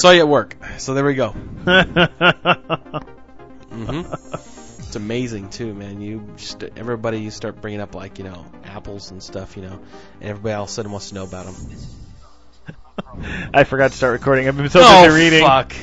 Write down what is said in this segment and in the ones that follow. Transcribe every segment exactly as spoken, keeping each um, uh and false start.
saw you at work. So there we go. Mm-hmm. It's amazing too, man. You just everybody you start bringing up like you know apples and stuff, you know, and everybody all of a sudden wants to know about them. I forgot to start recording. I've been so oh, busy reading. Fuck.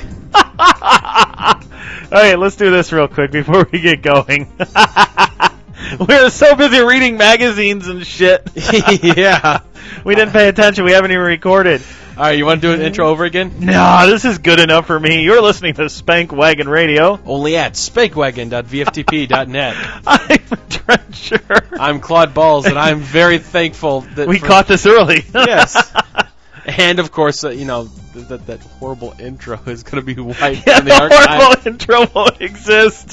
Okay, let's do this real quick before we get going. We're so busy reading magazines and shit. Yeah. We didn't pay attention. We haven't even recorded. All right, you want to do an intro over again? No, this is good enough for me. You're listening to Spank Wagon Radio. Only at spankwagon dot v f t p dot net. I'm Trencher. I'm Claude Balls, and I'm very thankful that we for, caught this early. Yes. And, of course, uh, you know, that that horrible intro is going to be wiped yeah, from the, the archive. horrible intro won't exist.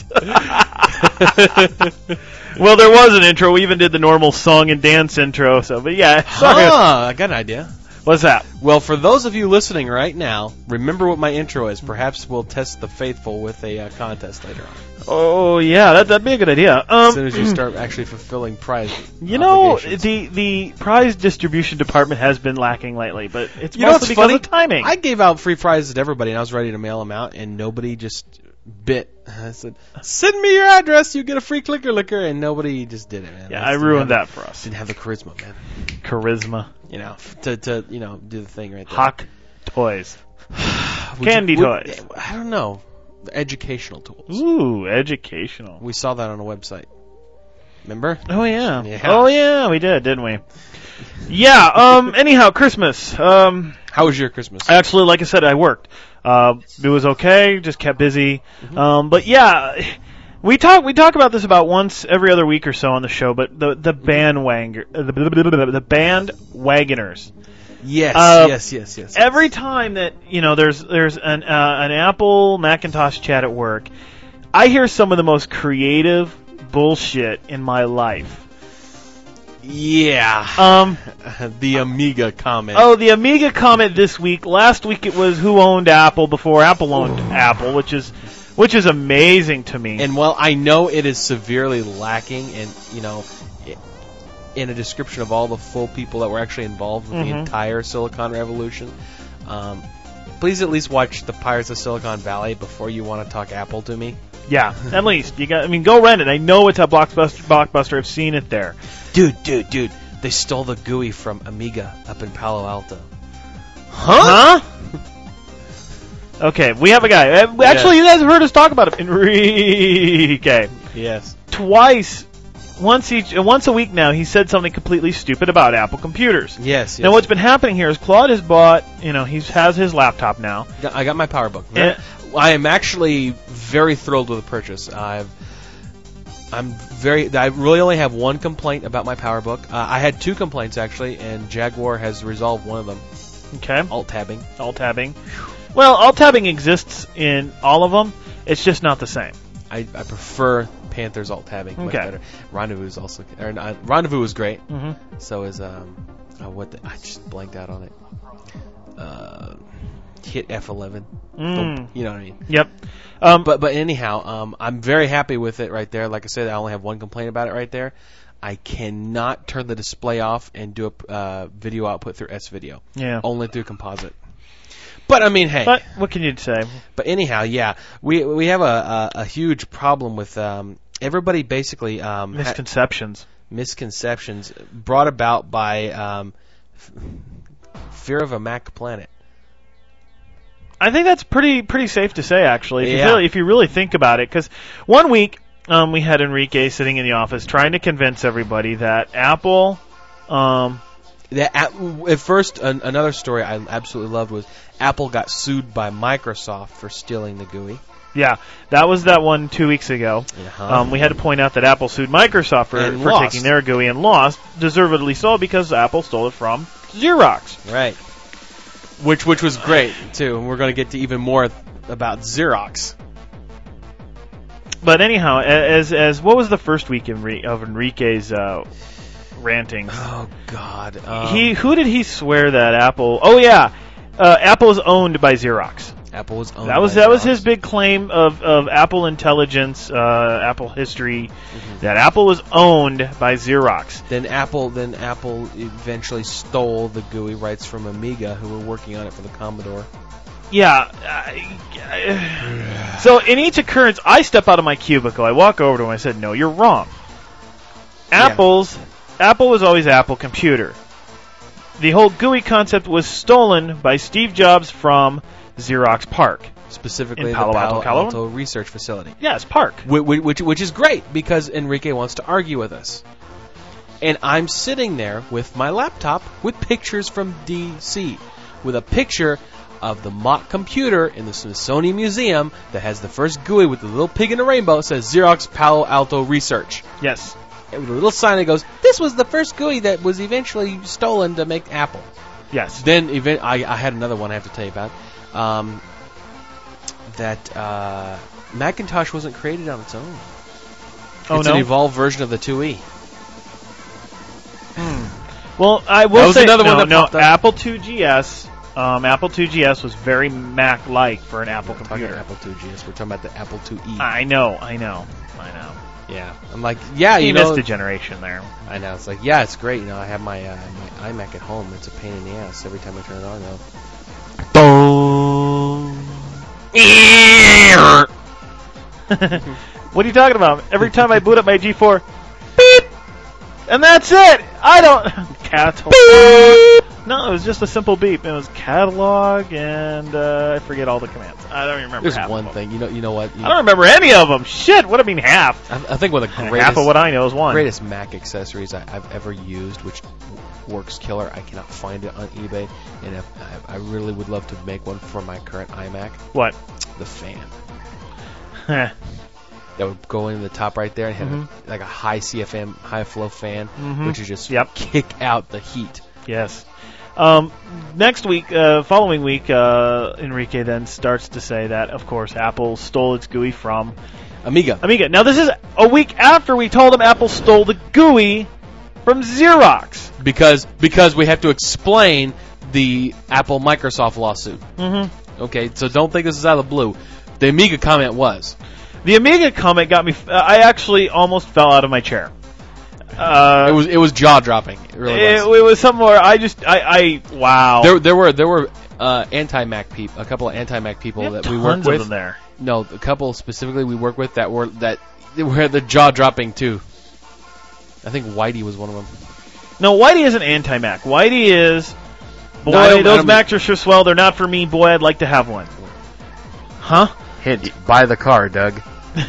Well, there was an intro. We even did the normal song and dance intro. So, but yeah, sorry. Ah, I got an idea. What's that? Well, for those of you listening right now, remember what my intro is. Perhaps we'll test the faithful with a uh, contest later on. Oh, yeah, that, that'd be a good idea. Um, as soon as you start actually fulfilling prize You know, obligations. the the prize distribution department has been lacking lately, but it's You know mostly what's because funny? of timing. I gave out free prizes to everybody, and I was ready to mail them out, and nobody just bit. I said, send me your address, you get a free clicker licker, and nobody just did it, man. yeah, I I just ruined didn't that have, for us. Didn't have the charisma, man. Charisma. You know, to, to you know, do the thing right there. Hawk toys. Would Candy you, would, toys. I don't know. The educational tools. Ooh, educational. We saw that on a website. Remember? Oh, yeah. Yeah. Oh, yeah, we did, didn't we? Yeah, um, anyhow, Christmas. Um, How was your Christmas? actually, like I said, I worked. Uh, it was okay, just kept busy. Mm-hmm. Um, but yeah, we talk, we talk about this about once every other week or so on the show, but the, the bandwagon, the, the bandwagoners. Yes, Uh, yes, yes, yes. Every time that, you know, there's, there's an, uh, an Apple Macintosh chat at work, I hear some of the most creative bullshit in my life. Yeah. Um, The Amiga comment. oh, the Amiga comment this week. Last week it was who owned Apple before Apple owned Apple, which is, which is amazing to me. And while I know it is severely lacking in, you know, i- in a description of all the full people that were actually involved with Mhm. the entire Silicon Revolution, um, please at least watch the Pirates of Silicon Valley before you want to talk Apple to me. yeah, at least you got. I mean, go rent it. I know it's at Blockbuster. Blockbuster. I've seen it there. Dude, dude, dude, they stole the G U I from Amiga up in Palo Alto. Huh? Okay, we have a guy. Uh, Actually, you guys have heard us talk about him, Enrique. Yes. Twice, once each, uh, once a week now, he said something completely stupid about Apple computers. Yes, yes. Now, what's been happening here is Claude has bought, you know, he has his laptop now. I got my PowerBook. Yeah. I am actually very thrilled with the purchase. I've, I'm very. I really only have one complaint about my PowerBook. Uh, I had two complaints actually, and Jaguar has resolved one of them. Okay. Alt tabbing. Alt tabbing. Well, alt tabbing exists in all of them. It's just not the same. I, I prefer Panther's alt tabbing much Okay. better. Rendezvous is also. Or, uh, Rendezvous is great. Mm-hmm. So is um. Uh, what the, I just blanked out on it. Uh, hit F eleven. Mm. You know what I mean. Yep. Um, But but anyhow, um, I'm very happy with it right there. Like I said, I only have one complaint about it right there. I cannot turn the display off and do a uh, video output through S-Video. yeah. Only through Composite. But I mean, hey. But what can you say? But anyhow, yeah, we we have a a, a huge problem with um, everybody basically um, ha- Misconceptions. misconceptions brought about by um, f- fear of a Mac planet. I think that's pretty pretty safe to say, actually, if, Yeah. you, really, if you really think about it. Because one week um, we had Enrique sitting in the office trying to convince everybody that Apple. Um, That at, at first, an, another story I absolutely loved was Apple got sued by Microsoft for stealing the G U I. yeah, that was that one two weeks ago. Uh-huh. Um, we had to point out that Apple sued Microsoft for, And for lost. taking their G U I and lost, deservedly so, because Apple stole it from Xerox. Right. Which which was great too, and we're going to get to even more about Xerox. But anyhow, as as what was the first week of Enrique's uh, ranting? Oh God. Um, He who did he swear that Apple? Oh yeah, uh, Apple is owned by Xerox. Apple was owned That was by that was Xerox. his big claim of, of Apple intelligence, uh, Apple history, Mm-hmm. that Apple was owned by Xerox. Then Apple then Apple eventually stole the G U I rights from Amiga, who were working on it for the Commodore. yeah. I, I, so in each occurrence, I step out of my cubicle. I walk over to him. I said, "No, you're wrong. Apple's yeah. Apple was always Apple Computer. The whole G U I concept was stolen by Steve Jobs from Xerox PARC." Specifically in Palo the Alto, Palo Alto Research Facility. Yes, PARC. Which, which, which is great because Enrique wants to argue with us. And I'm sitting there with my laptop with pictures from D C, with a picture of the mock computer in the Smithsonian Museum that has the first G U I with the little pig in the rainbow. It says Xerox Palo Alto Research. Yes. And with a little sign that goes, this was the first G U I that was eventually stolen to make Apple. Yes. Then event, I, I had another one I have to tell you about. Um, that uh, Macintosh wasn't created on its own. Oh, it's no? an evolved version of the two E. Hmm. Well, I will that was say another no, one that no. popped up. Apple two G S, um, Apple two G S was very Mac-like for an Apple We're computer. talking Apple two G S. We're talking about the Apple two E. I know, I know, I know. Yeah, I'm like, yeah, You you know, missed a generation there. I know. It's like, yeah, it's great. You know, I have my uh, my iMac at home. It's a pain in the ass every time I turn it on. Though. Boom. What are you talking about? Every time I boot up my G four, beep, and that's it. I don't catalog. Beep. No, it was just a simple beep. It was catalog, and uh, I forget all the commands. I don't even remember. There's half one of them. thing. You know. You know what? You I don't remember any of them. Shit. What do I mean half? I, I think one of the greatest, half of what I know is one. greatest Mac accessories I, I've ever used, which works killer. I cannot find it on eBay, and if, I, I really would love to make one for my current iMac. What? The fan. Heh. That would go in the top right there and have Mhm. a, like a high C F M, high flow fan, Mhm. which is just Yep. kick out the heat. Yes. Um, next week, uh, following week, uh, Enrique then starts to say that, of course, Apple stole its G U I from Amiga. Amiga. Now, this is a week after we told him Apple stole the G U I from Xerox. Because because we have to explain the Apple Microsoft lawsuit. Mm-hmm. Okay, so don't think this is out of the blue. The Amiga comment was. The Amiga comment got me. F- I actually almost fell out of my chair. Uh, It was it was jaw dropping. It really it, was. it was somewhere. I just. I. I wow. There there were there were uh, anti-Mac people, a couple of anti-Mac people We have that we tons work of with. them there. No, a couple specifically we work with that were that they were the jaw dropping too. I think Whitey was one of them. No, Whitey isn't anti-Mac. Whitey is. Boy, No, I don't- I those don't Macs are sure swell. They're not for me. Boy, I'd like to have one. Huh? Hint: buy the car, Doug.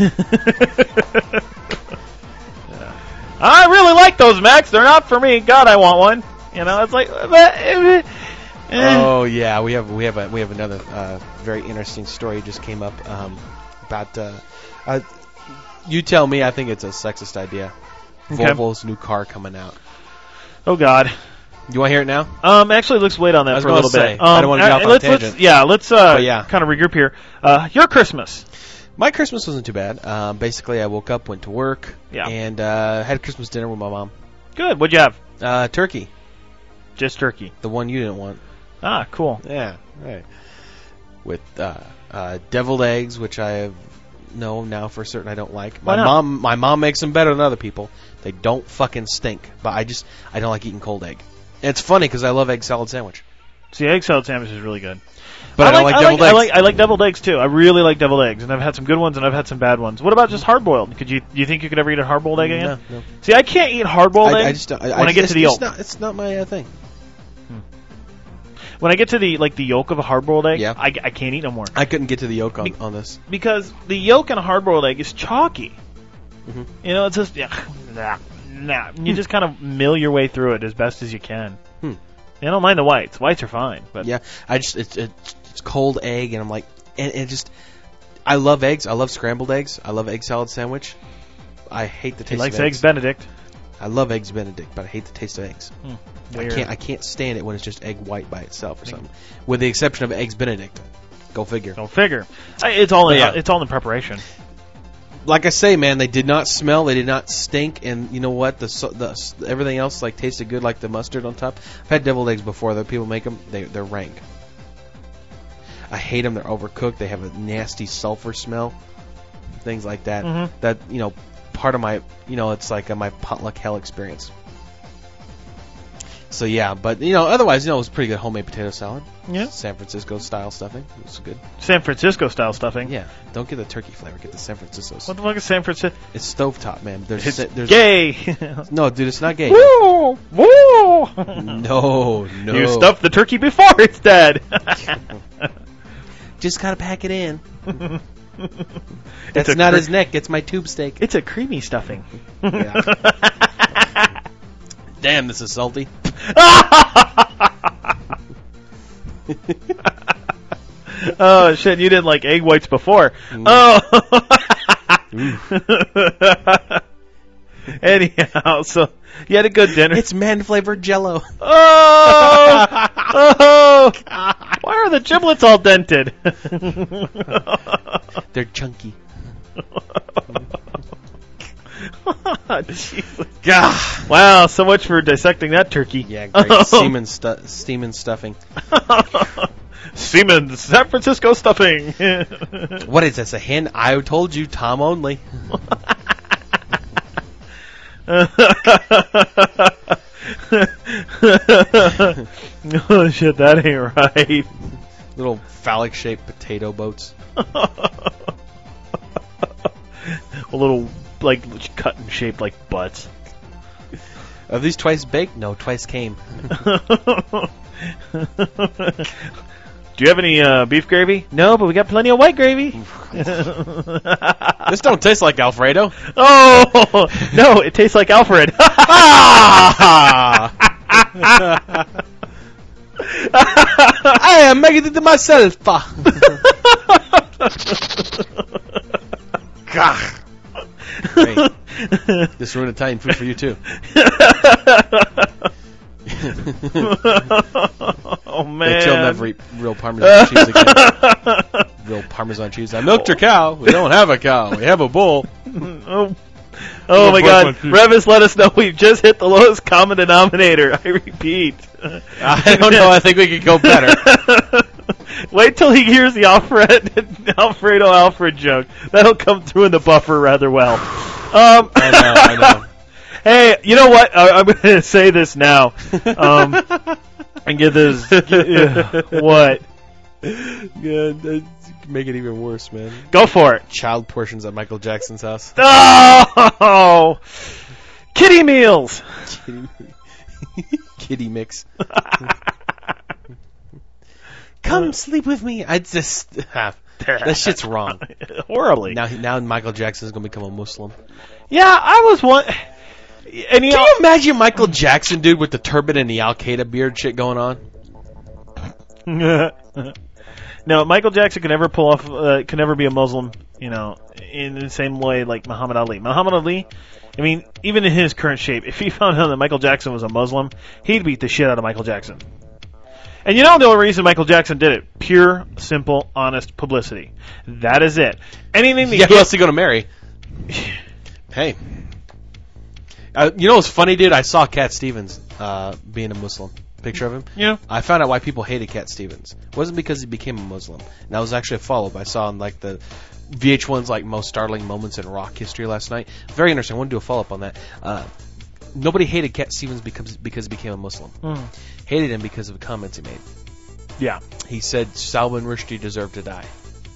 I really like those Macs. They're not for me. God, I want one. You know, it's like. eh. Oh yeah, we have we have a, we have another uh, very interesting story just came up um, about. Uh, uh, you tell me. I think it's a sexist idea. Okay. Volvo's new car coming out. Oh God. You want to hear it now? Um, actually, let's wait on that I was for a gonna little say, bit. I Um, don't wanna get uh, off on a let's, tangent. Let's, yeah, let's uh, But yeah. kind of regroup here. Uh, your Christmas. My Christmas wasn't too bad. Um, basically, I woke up, went to work, Yeah. and uh, had Christmas dinner with my mom. Good. What'd you have? Uh, turkey, Just turkey. the one you didn't want. Ah, cool. Yeah, right. With uh, uh, deviled eggs, which I have know now for certain I don't like. Why My not? mom, my mom makes them better than other people. They don't fucking stink, but I just I don't like eating cold egg. And it's funny because I love egg salad sandwich, See, egg salad sandwich is really good. but I, don't like, I deviled like, eggs. I like I like deviled eggs too. I really like deviled eggs, and I've had some good ones and I've had some bad ones. What about just hard boiled? Could you do you think you could ever eat a hard boiled egg again? No, no. See, I can't eat hard boiled I, eggs I just don't, I, when I, I get it's, to the it's yolk. not, it's not my uh, thing. When I get to the like the yolk of a hard boiled egg, Yeah. I, I can't eat no more I couldn't get to the yolk on, Be- on this. because the yolk in a hard boiled egg is chalky. Mhm. You know, it's just yeah, nah, nah. You just kind of mill your way through it as best as you can. Hmm. I don't mind the whites. Whites are fine, but Yeah, I just it's, it's it's cold egg, and I'm like, and it just I love eggs. I love scrambled eggs. I love egg salad sandwich. I hate the taste he likes of eggs. eggs Benedict. I love eggs Benedict, but I hate the taste of eggs. Hmm. I Weird. can't I can't stand it when it's just egg white by itself or something. With the exception of eggs Benedict. Go figure. Go figure. I- It's all in, But yeah. it's all in preparation. Like I say, man, they did not smell, they did not stink, and you know what? The, so- the everything else like tasted good, like the mustard on top. I've had deviled eggs before. Though people make them, they they're rank. I hate them. They're overcooked. They have a nasty sulfur smell. Things like that. Mhm. That you know, part of my you know, it's like a, my potluck hell experience. So yeah, but you know, otherwise, you know, it was pretty good homemade potato salad. Yeah. San Francisco style stuffing. It was good. San Francisco style stuffing. Yeah. Don't get the turkey flavor. Get the San Francisco. What the fuck is San Francisco? It's stovetop, man. There's, It's there's gay. No, dude, it's not gay. Woo! Woo! No, no. You stuffed the turkey before it's dead. Just gotta pack it in. It's That's a not cre- his neck. It's my tube steak. It's a creamy stuffing. Yeah. Damn, this is salty. Oh shit! You didn't like egg whites before. Mm. Oh. Anyhow, so you had a good dinner. It's man flavored Jello. Oh, oh! Why are the giblets all dented? They're chunky. Jesus. Gah. Wow, so much for dissecting that turkey. Yeah, great. Semen, stu- steaming stuffing. Siemens, San Francisco stuffing. What is this? A hint? I told you, Tom only. Oh shit, that ain't right. Little phallic shaped potato boats. A little, like, cut and shaped like butts. Are these twice baked? No, twice came. Do you have any uh, beef gravy? No, but we got plenty of white gravy. This don't taste like Alfredo. Oh no, it tastes like Alfred. I am making it to myself. Gah. Great. This ruined Italian food for you too. Oh man! But you'll never eat real Parmesan cheese again. Real Parmesan cheese. I milked your cow. We don't have a cow. We have a bull. Oh, oh my God! Revis, let us know we've just hit the lowest common denominator. I repeat. I don't know. I think we could go better. Wait till he hears the Alfred, Alfredo Alfred joke. That'll come through in the buffer rather well. Um, I know. I know. Hey, you know what? I, I'm going to say this now. Um, and get this. Uh, what? Yeah, make it even worse, man. Go for it. Child portions at Michael Jackson's house. Oh! Kitty meals! Kitty, kitty mix. Come sleep with me. I just. That shit's wrong. Horribly. Now, now Michael Jackson's going to become a Muslim. Yeah, I was one. And you Can know, you imagine Michael Jackson, dude, with the turban and the Al Qaeda beard shit going on? No, Michael Jackson could never pull off, uh, could never be a Muslim, you know, in the same way like Muhammad Ali. Muhammad Ali, I mean, even in his current shape, if he found out that Michael Jackson was a Muslim, he'd beat the shit out of Michael Jackson. And you know the only reason Michael Jackson did it? Pure, simple, honest publicity. That is it. Anything that Yeah, who gets- else is he going to marry? Hey. Uh, you know what's funny, dude? I saw Cat Stevens uh, being a Muslim. Picture of him. Yeah. I found out why people hated Cat Stevens. It wasn't because he became a Muslim. And that was actually a follow-up. I saw on like the V H one's like most startling moments in rock history last night. Very interesting. I want to do a follow-up on that. Uh, nobody hated Cat Stevens because because he became a Muslim. Mm. Hated him because of the comments he made. Yeah. He said Salman Rushdie deserved to die.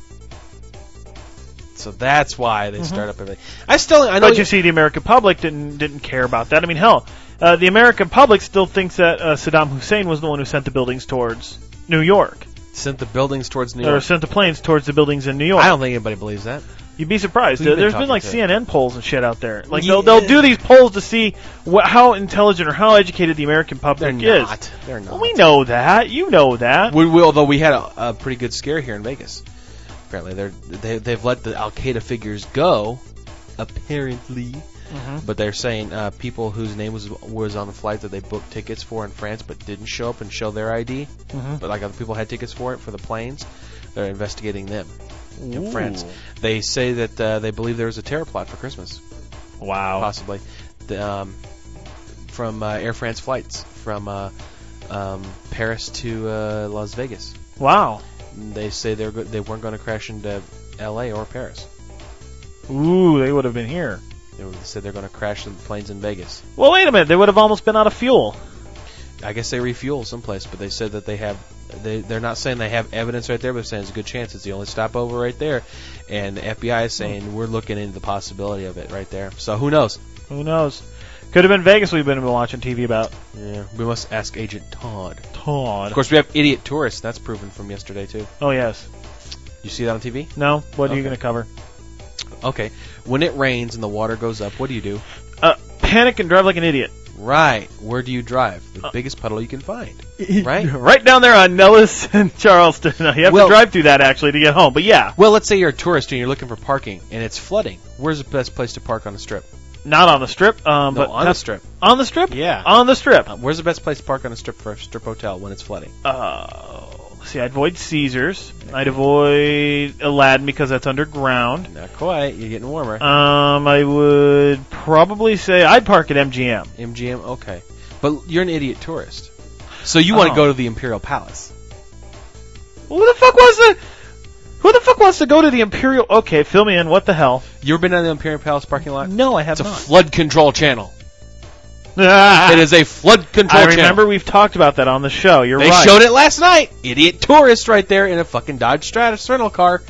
So that's why they Mm-hmm. start up everything. I still, I know. But you see, the American public didn't didn't care about that. I mean, hell, uh, the American public still thinks that uh, Saddam Hussein was the one who sent the buildings towards New York, sent the buildings towards New or York. sent the planes towards the buildings in New York. I don't think anybody believes that. You'd be surprised. Who you been There's talking been like to? C N N polls and shit out there. Like Yeah. they'll they'll do these polls to see wh- how intelligent or how educated the American public They're is. not. They're not. Well, we know that. You know that. We, we, although we had a, a pretty good scare here in Vegas. Apparently, they're they, they've let the Al Qaeda figures go. Apparently, Mm-hmm. but they're saying uh, people whose name was was on the flight that they booked tickets for in France but didn't show up and show their I D, Mhm. but like other people had tickets for it for the planes. They're investigating them in Ooh. France. They say that uh, they believe there was a terror plot for Christmas, Wow. possibly, the, um, from uh, Air France flights from uh, um, Paris to uh, Las Vegas. Wow. They say they're go- they weren't going to crash into L A or Paris. Ooh, they would have been here. They were- said they're going to crash the planes in Vegas. Well, wait a minute. They would have almost been out of fuel. I guess they refuel someplace, but they said that they have. They they're not saying they have evidence right there, but they're saying it's a good chance. It's the only stopover right there, and the F B I is saying we're looking into the possibility of it right there. So who knows? Who knows? Could have been Vegas. We've been watching T V about. Yeah, we must ask Agent Todd. Todd. Of course, we have idiot tourists. That's proven from yesterday too. Oh yes. You see that on T V? No. What are Okay. you going to cover? Okay. When it rains and the water goes up, what do you do? Uh, panic and drive like an idiot. Right. Where do you drive? The Uh, biggest puddle you can find. Right? Right down there on Nellis and Charleston. You have Well- to drive through that actually to get home. But yeah, Well, let's say you're a tourist and you're looking for parking and it's flooding. Where's the best place to park on the strip? not on the strip. Um, No, but on the strip. On the strip? Yeah. On the strip. Uh, where's the best place to park on a strip for a strip hotel when it's flooding? Uh, see, I'd avoid Caesars. I'd avoid Aladdin because that's underground. Not quite. You're getting warmer. Um, I would probably say I'd park at M G M. M G M. Okay. But you're an idiot tourist. So you want to Oh. go to the Imperial Palace. Who the fuck was the? Who the fuck wants to go to the Imperial? Okay, fill me in. What the hell? You ever been on the Imperial Palace parking lot? No, I have It's a not. flood control channel. Ah, It is a flood control I channel. remember we've talked about that on the show. You're They right. showed it last night. Idiot tourist right there in a fucking Dodge Stratus rental car.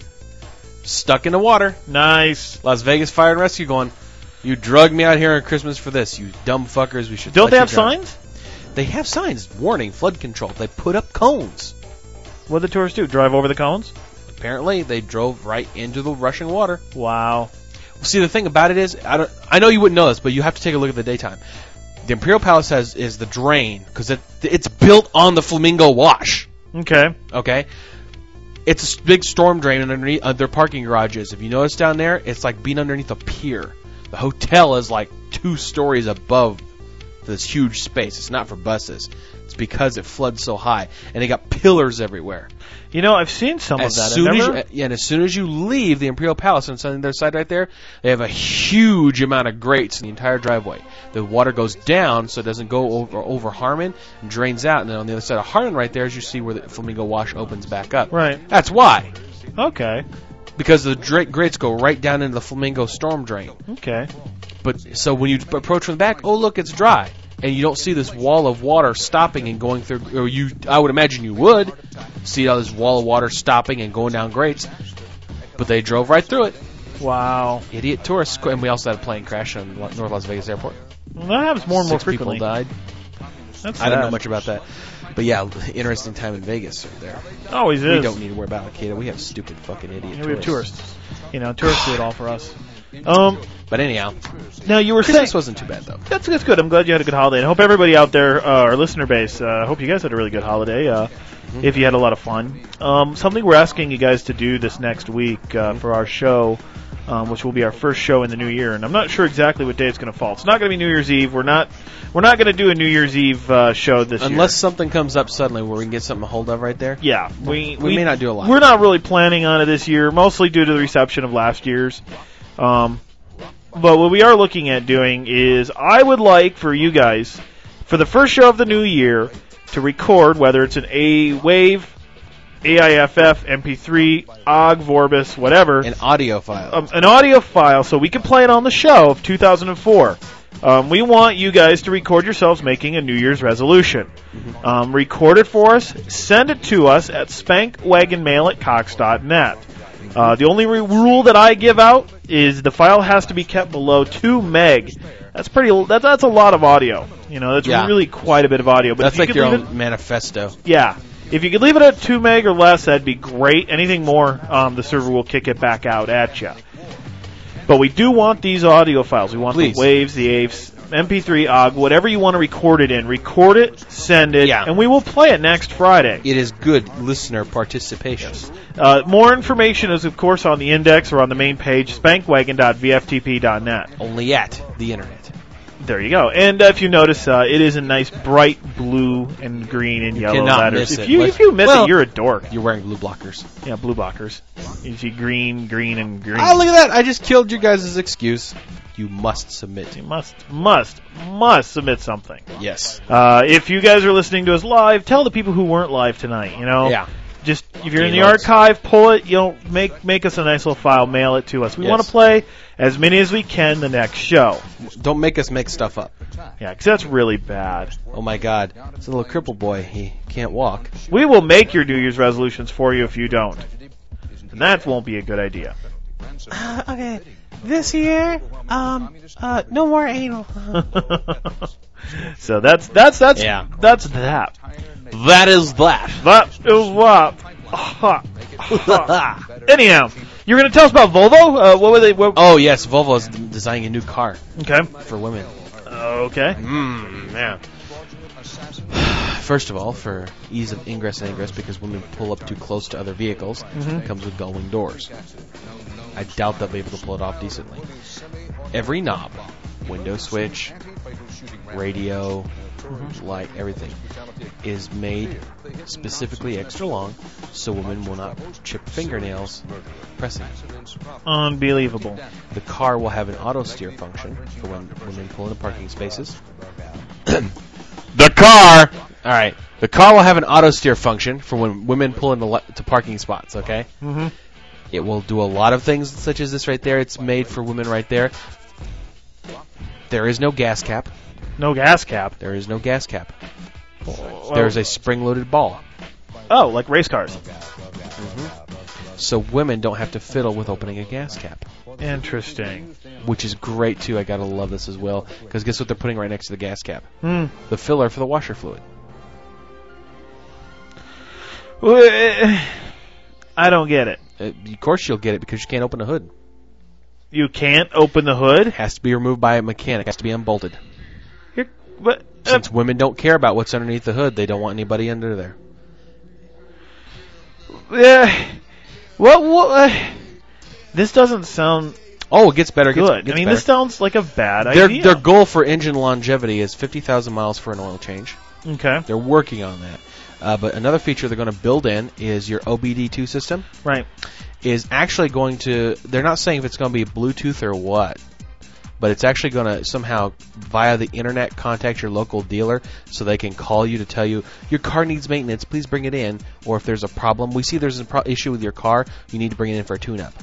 Stuck in the water. Nice. Las Vegas Fire and Rescue going, you drugged me out here on Christmas for this, you dumb fuckers. We should Don't let they you have drown." signs? They have signs. Warning, flood control. They put up cones. What do the tourists do? Drive over the cones? Apparently, they drove right into the rushing water. Wow. See, the thing about it is, I don't. I know you wouldn't know this, but you have to take a look at the daytime. The Imperial Palace has is the drain because it, it's built on the Flamingo Wash. Okay. Okay, it's a big storm drain underneath uh, their parking garages. If you notice down there, it's like being underneath a pier. The hotel is like two stories above this huge space. It's not for buses. It's because it floods so high, and they got pillars everywhere. You know, I've seen some As of that. soon I've as never... you, yeah, and as soon as you leave the Imperial Palace on the other side right there, they have a huge amount of grates in the entire driveway. The water goes down so it doesn't go over, over Harmon and drains out. And then on the other side of Harmon right there, as you see where the Flamingo Wash opens back up. Right. That's why. Okay. Because the dra- grates go right down into the Flamingo storm drain. Okay. But so when you approach from the back, oh look, it's dry. And you don't see this wall of water stopping and going through, or you, I would imagine you would see all this wall of water stopping and going down grates, but they drove right through it. Wow. Idiot tourists, and we also had a plane crash in North Las Vegas Airport. Well, that happens more and more Six frequently. people died. That's I don't know sad. much about that, but yeah, interesting time in Vegas right there. Always We is. don't need to worry about Al-Qaeda. We have stupid fucking idiot Yeah, we have tourists. tourists. You know, tourists do it all for us. Um, But anyhow, now you were saying Christmas wasn't too bad though. that's that's good. I'm glad you had a good holiday. And I hope everybody out there, uh, our listener base, uh, I hope you guys had a really good holiday. Uh, Mm-hmm. If you had a lot of fun. Um, something we're asking you guys to do this next week uh, Mm-hmm. for our show, um, which will be our first show in the new year, and I'm not sure exactly what day it's going to fall. It's not going to be New Year's Eve. We're not we're not going to do a New Year's Eve uh, show this year. Unless something comes up suddenly where we can get something a hold of right there. Yeah, we, We may not do a lot. We're not really planning on it this year, mostly due to the reception of last year's. Um, but what we are looking at doing is, I would like for you guys, for the first show of the new year, to record, whether it's an A wave, A I F F, M P three, O G, Vorbis, whatever, An audio file. um, an audio file so we can play it on the show of two thousand four. Um, we want you guys to record yourselves making a New Year's resolution. Um, record it for us, send it to us at spankwagonmail at cox dot net. Uh, the only re- rule that I give out is the file has to be kept below two meg. That's pretty. That, that's a lot of audio. You know, that's Yeah. really quite a bit of audio. But That's if you like could your leave own manifesto. it, yeah. If you could leave it at two meg or less, that'd be great. Anything more, um, the server will kick it back out at you. But we do want these audio files. We want Please. the waves, the A V S, M P three, O G, whatever you want to record it in. Record it, send it, Yeah. and we will play it next Friday. It is good listener participation. Uh, more information is, of course, on the index or on the main page, spankwagon dot v f t p dot net. Only at the internet. There you go. And uh, if you notice, uh, it is a nice bright blue and green and yellow cannot letters. miss If it. you Like- if you miss well- it, you're a dork. You're wearing blue blockers. Yeah, blue blockers. You see green, green, and green. Oh, look at that. I just killed your guys' excuse. You must submit. You must, must, must submit something. Yes. Uh, if you guys are listening to us live, tell the people who weren't live tonight. You know, Yeah. Just if you're in the Gaylords. archive, pull it. You know, make make us a nice little file, mail it to us. We Yes. want to play as many as we can the next show. Don't make us make stuff up. Yeah, because that's really bad. Oh my God, it's a little cripple boy. He can't walk. We will make your New Year's resolutions for you if you don't, and that won't be a good idea. Uh, okay, this year, um, uh, no more anal. So that's that's that's Yeah. that's that. That is that. That is what. Anyhow, you're going to tell us about Volvo? Uh, what were they? What, Oh yes, Volvo is designing a new car okay. for women. Okay. Mmm, yeah. First of all, for ease of ingress and ingress, because women pull up too close to other vehicles, it comes with gullwing doors. I doubt they'll be able to pull it off decently. Every knob, window switch, radio, light, everything, is made specifically extra long so women will not chip fingernails pressing. Unbelievable. The car will have an auto steer function for when women pull into parking spaces. The car! Alright. The car will have an auto steer function for when women pull into le- to parking spots, okay? Mm-hmm. It will do a lot of things such as this right there. It's made for women right there. There is no gas cap. No gas cap. There is no gas cap. Well, There is a spring-loaded ball. oh, like race cars. So women don't have to fiddle with opening a gas cap. Interesting. Which is great, too. I gotta love this as well. Because guess what they're putting right next to the gas cap? Hmm. The filler for the washer fluid. I don't get it. Uh, of course you'll get it because you can't open the hood. You can't open the hood? It has to be removed by a mechanic. It has to be unbolted. You're, but, uh, Since women don't care about what's underneath the hood, they don't want anybody under there. uh, what, what, uh, this doesn't sound Oh, it gets better. It gets, good. gets I mean, better. this sounds like a bad Their, idea. their goal for engine longevity is fifty thousand miles for an oil change. Okay. They're working on that. Uh, but another feature they're going to build in is your O B D two system Right. is actually going to, they're not saying if it's going to be Bluetooth or what, but it's actually going to somehow, via the internet, contact your local dealer so they can call you to tell you, your car needs maintenance, please bring it in, or if there's a problem, we see there's an pro- issue with your car, you need to bring it in for a tune-up.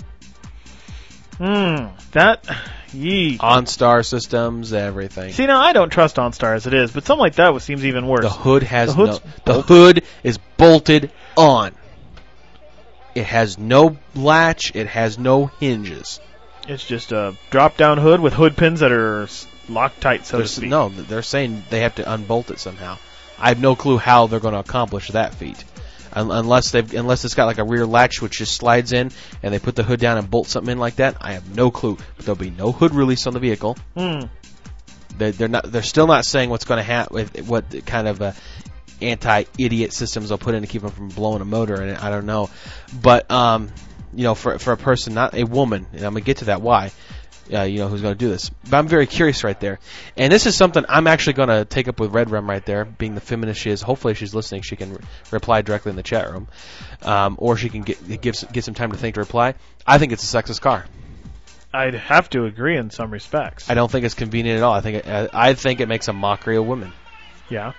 Hmm. That, yee. OnStar systems, everything. See, now I don't trust OnStar as it is, but something like that was, seems even worse. The hood has The hood's no, the hood is bolted on. It has no latch, it has no hinges. It's just a drop-down hood with hood pins that are s- locked tight, so to There's, speak. no, they're saying they have to unbolt it somehow. I have no clue how they're going to accomplish that feat. Un- unless they've, unless it's got like a rear latch which just slides in and they put the hood down and bolt something in like that. I have no clue. But there'll be no hood release on the vehicle. Hmm. They, they're not. They're still not saying what's going to happen. What kind of uh, anti-idiot systems they'll put in to keep them from blowing a motor in it. I don't know. But um, you know, for for a person, not a woman, and I'm gonna get to that why. Uh, you know who's going to do this. But I'm very curious right there. And this is something I'm actually going to take up with Red Rum right there, being the feminist she is. Hopefully she's listening. She can re- reply directly in the chat room. Um, or she can get, give, get some time to think to reply. I think it's a sexist car. I'd have to agree in some respects. I don't think it's convenient at all. I think it, uh, I think it makes a mockery of women. Yeah.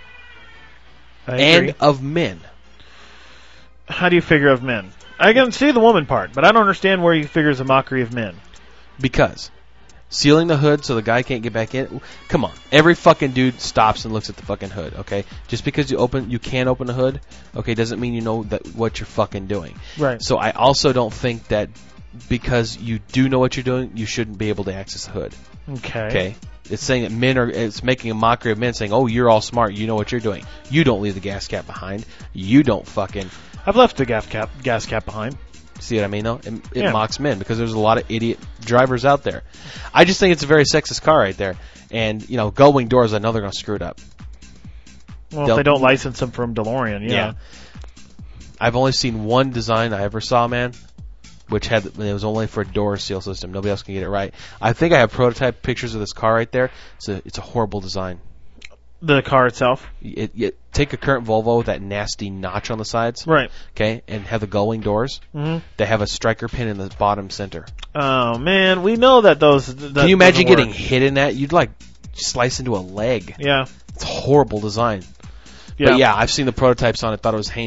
I And agree. of men. How do you figure of men? I can see the woman part, but I don't understand where you figure is a mockery of men. Because sealing the hood so the guy can't get back in. Come on, every fucking dude stops and looks at the fucking hood. Okay, just because you open, you can open the hood. Okay, doesn't mean you know that what you're fucking doing. Right. So I also don't think that because you do know what you're doing, you shouldn't be able to access the hood. Okay. Okay. It's saying that men are. It's making a mockery of men, saying, "Oh, you're all smart. You know what you're doing. You don't leave the gas cap behind. You don't fucking." I've left the gas cap gas cap behind. See what I mean, though? It, it Yeah. mocks men because there's a lot of idiot drivers out there. I just think it's a very sexist car right there. And, you know, gull-wing doors, I know they're going to screw it up. Well, They'll- if they don't license them from DeLorean, yeah. I've only seen one design I ever saw, man, which had it was only for a door seal system. Nobody else can get it right. I think I have prototype pictures of this car right there. It's a, it's a horrible design. The car itself. It, it, take a current Volvo with that nasty notch on the sides, Right. okay, and have the gull-wing doors. Mm-hmm. They have a striker pin in the bottom center. Oh, man, we know that those... That Can you imagine doesn't getting work. hit in that? You'd like slice into a leg. Yeah. It's a horrible design. Yeah. But yeah, I've seen the prototypes on it. Thought it was heinous.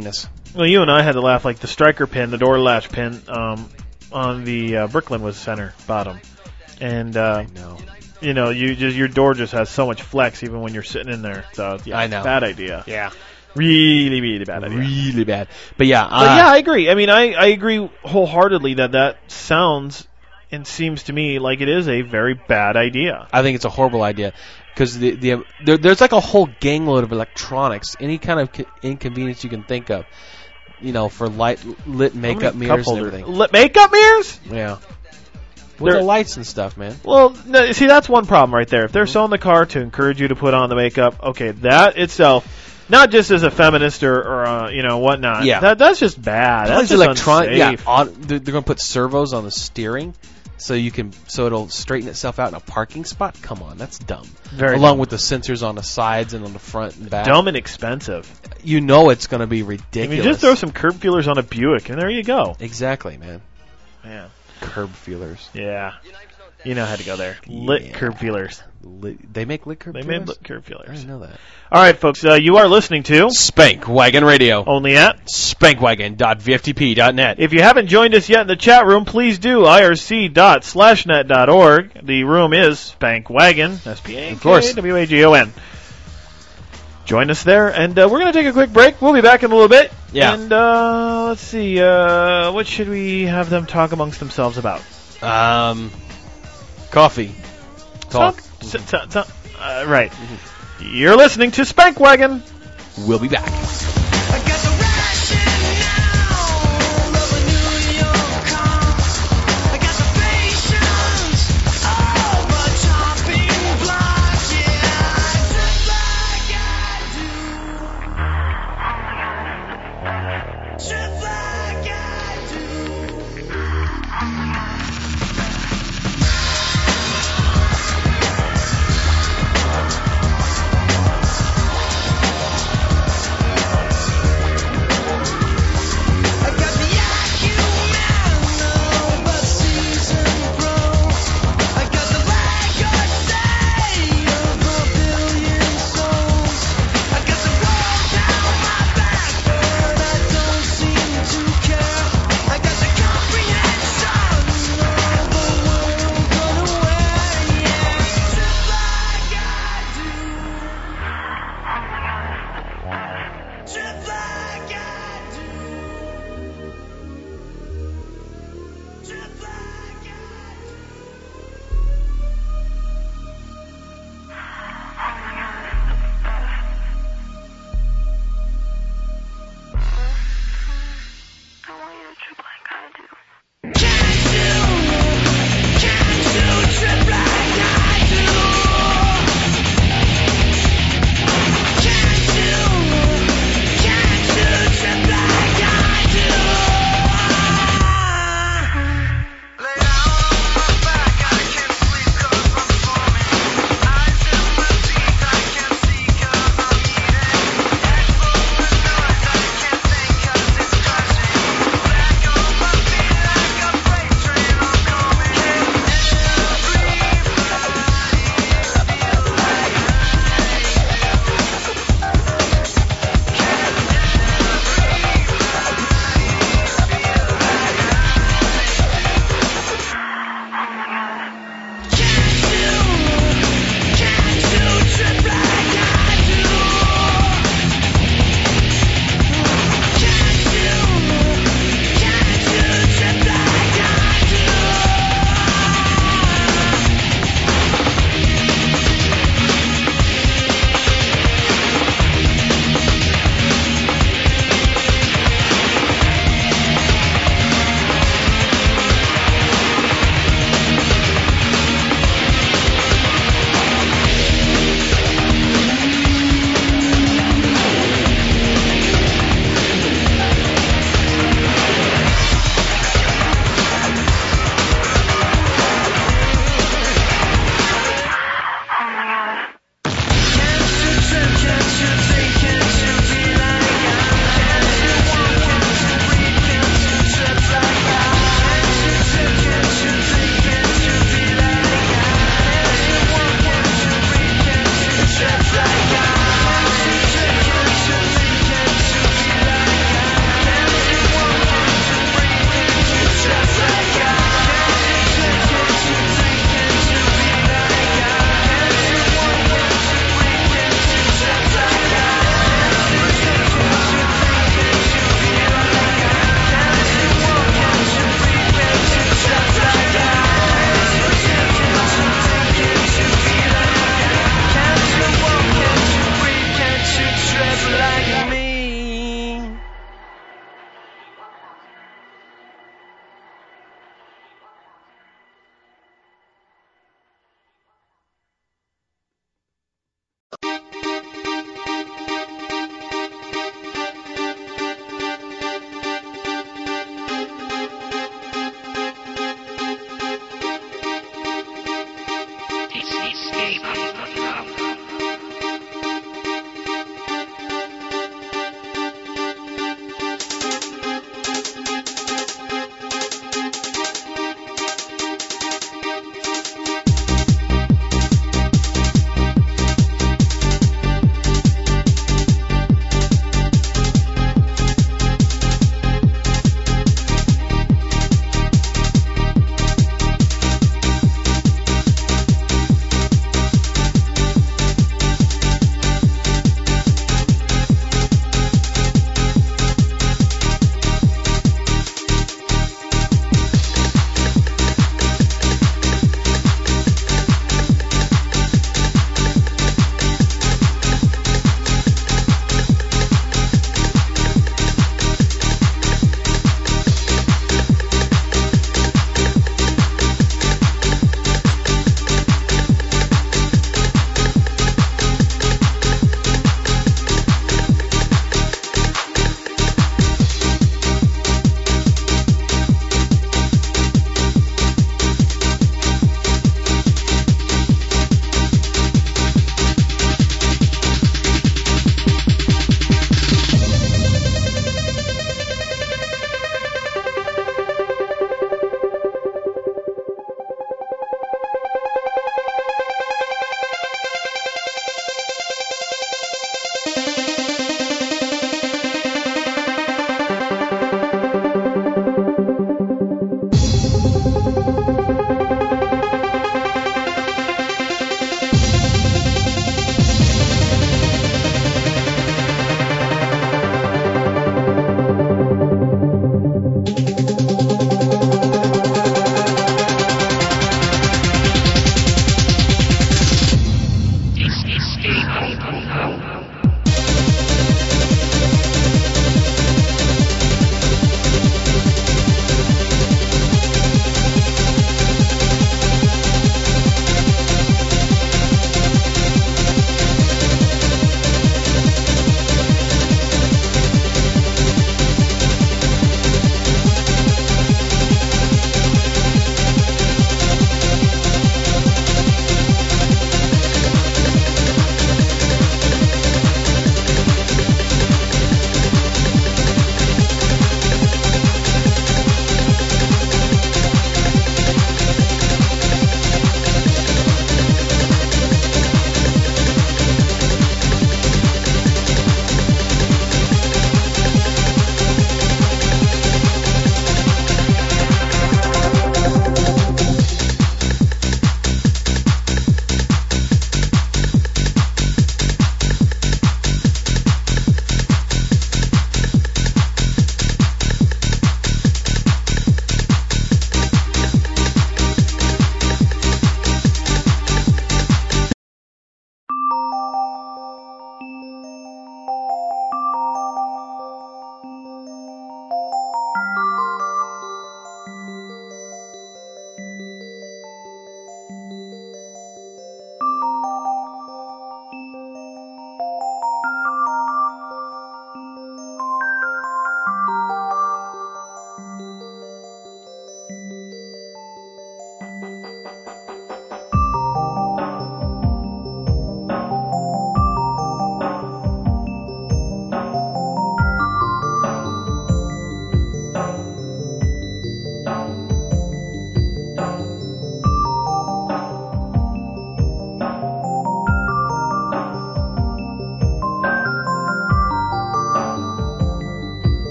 Well, you and I had to laugh like the striker pin, the door latch pin um, on the uh, Brooklyn was center bottom, and uh, I know. you know, you just your door just has so much flex even when you're sitting in there. So yeah, I know. bad idea. Yeah. Really, really bad idea. Really bad. But yeah, uh, But yeah, I agree. I mean, I, I agree wholeheartedly that that sounds and seems to me like it is a very bad idea. I think it's a horrible idea because the the there, there's like a whole gangload of electronics, any kind of co- inconvenience you can think of, you know, for light lit makeup mirrors and everything. Lit makeup mirrors? Yeah. With They're- the lights and stuff, man. Well, no, see, that's one problem right there. If they're selling the car to encourage you to put on the makeup, okay, that itself, not just as a feminist or, or uh, you know, whatnot. Yeah. That, that's just bad. That's just electronic. Yeah, unsafe. on, they're, they're going to put servos on the steering, so you can so it'll straighten itself out in a parking spot. Come on, that's dumb. Very Along dumb. with the sensors on the sides and on the front and back. Dumb and expensive. You know it's going to be I ridiculous. mean, just throw some curb feelers on a Buick, and there you go. Exactly, man. Man. Curb feelers. Yeah. You know how to go there. Lit Yeah. curb feelers. Lit, they make lit curb They feelers? made lit curb I feelers. didn't know that. All right, folks, uh, you are listening to Spank Wagon Radio. Only at. Spankwagon dot v f t p dot net. If you haven't joined us yet in the chat room, please do. I R C dot slash net dot org. The room is Spank Wagon. S P A N Of course. K W A G O N. Join us there, and uh, we're going to take a quick break. We'll be back in a little bit. Yeah. And uh, let's see. Uh, what should we have them talk amongst themselves about? Um, coffee. Talk. Some- some- some- uh, right. You're listening to Spank Wagon. We'll be back. I got the rationale of a New York cop. I got the patience of a chopping block. Yeah, I trip like I do. Trip like I do.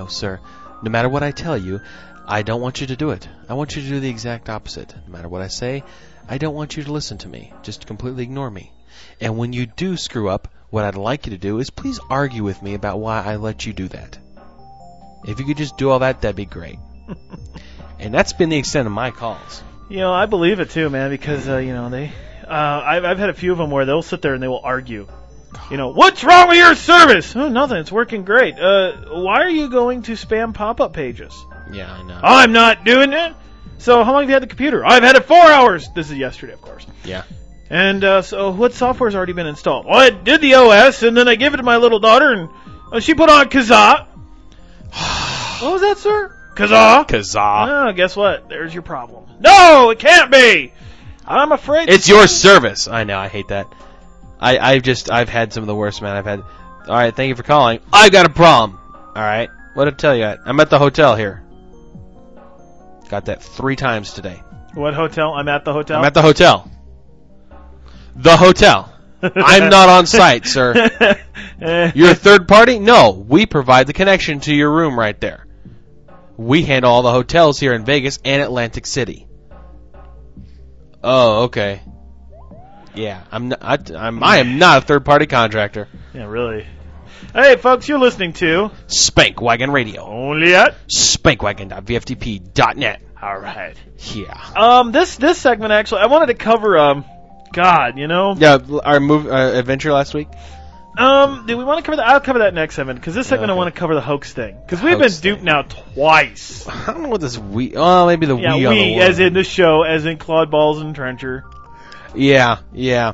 sir. No matter what I tell you, I don't want you to do it. I want you to do the exact opposite. No matter what I say, I don't want you to listen to me. Just completely ignore me. And when you do screw up, what I'd like you to do is please argue with me about why I let you do that. If you could just do all that, that'd be great. And that's been the extent of my calls. You know, I believe it too, man, because, uh, you know, they, uh, I've, I've had a few of them where they'll sit there and they will argue. You know, what's wrong with your service? Oh, nothing. It's working great. Uh, why are you going to spam pop-up pages? Yeah, I know. I'm not doing it. So how long have you had the computer? I've had it four hours. This is yesterday, of course. Yeah. And uh, so what software's already been installed? Well, I did the O S, and then I gave it to my little daughter, and uh, she put on Kazaa. What was that, sir? Kazaa? Kazaa. Oh, guess what? There's your problem. No, it can't be. I'm afraid. It's your service. I know. I hate that. I, I've just, I've had some of the worst, man. I've had, all right, thank you for calling. I've got a problem. All right. What did I tell you? I'm at the hotel here. Got that three times today. What hotel? I'm at the hotel? I'm at the hotel. The hotel. I'm not on site, sir. You're a third party? No. We provide the connection to your room right there. We handle all the hotels here in Vegas and Atlantic City. Oh, okay. Yeah, I'm not, I, I'm, I am not a third-party contractor. Yeah, really. Hey, folks, you're listening to Spankwagon Radio. Only at Spankwagon dot V F T P dot net. All right. Yeah. Um, this this segment actually, I wanted to cover um, God, you know. Yeah, our move uh, adventure last week. Um, do we want to cover that? I'll cover that next segment because this segment Okay. I want to cover the hoax thing because we've been Hoax duped thing. now twice. I don't know what this we. Oh, maybe the Yeah, we. on the we wall. as in the show, as in Claude Balls and Trencher. Yeah, yeah.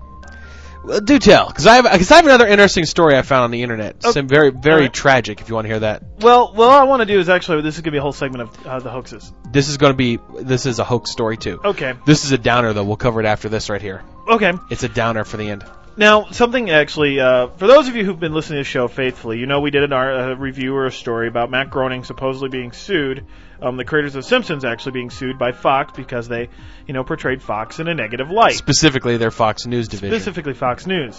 Well, do tell, because I have because I have another interesting story I found on the internet. Okay. Some very very Alright. tragic. If you want to hear that, Well, what I want to do is actually this is gonna be a whole segment of uh, the hoaxes. this is going to be this is a hoax story too. Okay. This is a downer though. We'll cover it after this right here. Okay. It's a downer for the end. Now, something actually, uh, for those of you who've been listening to the show faithfully, you know we did an, uh, a review or a story about Matt Groening supposedly being sued, um, the creators of Simpsons actually being sued by Fox because they, you know, portrayed Fox in a negative light. Specifically, their Fox News division. Specifically Fox News.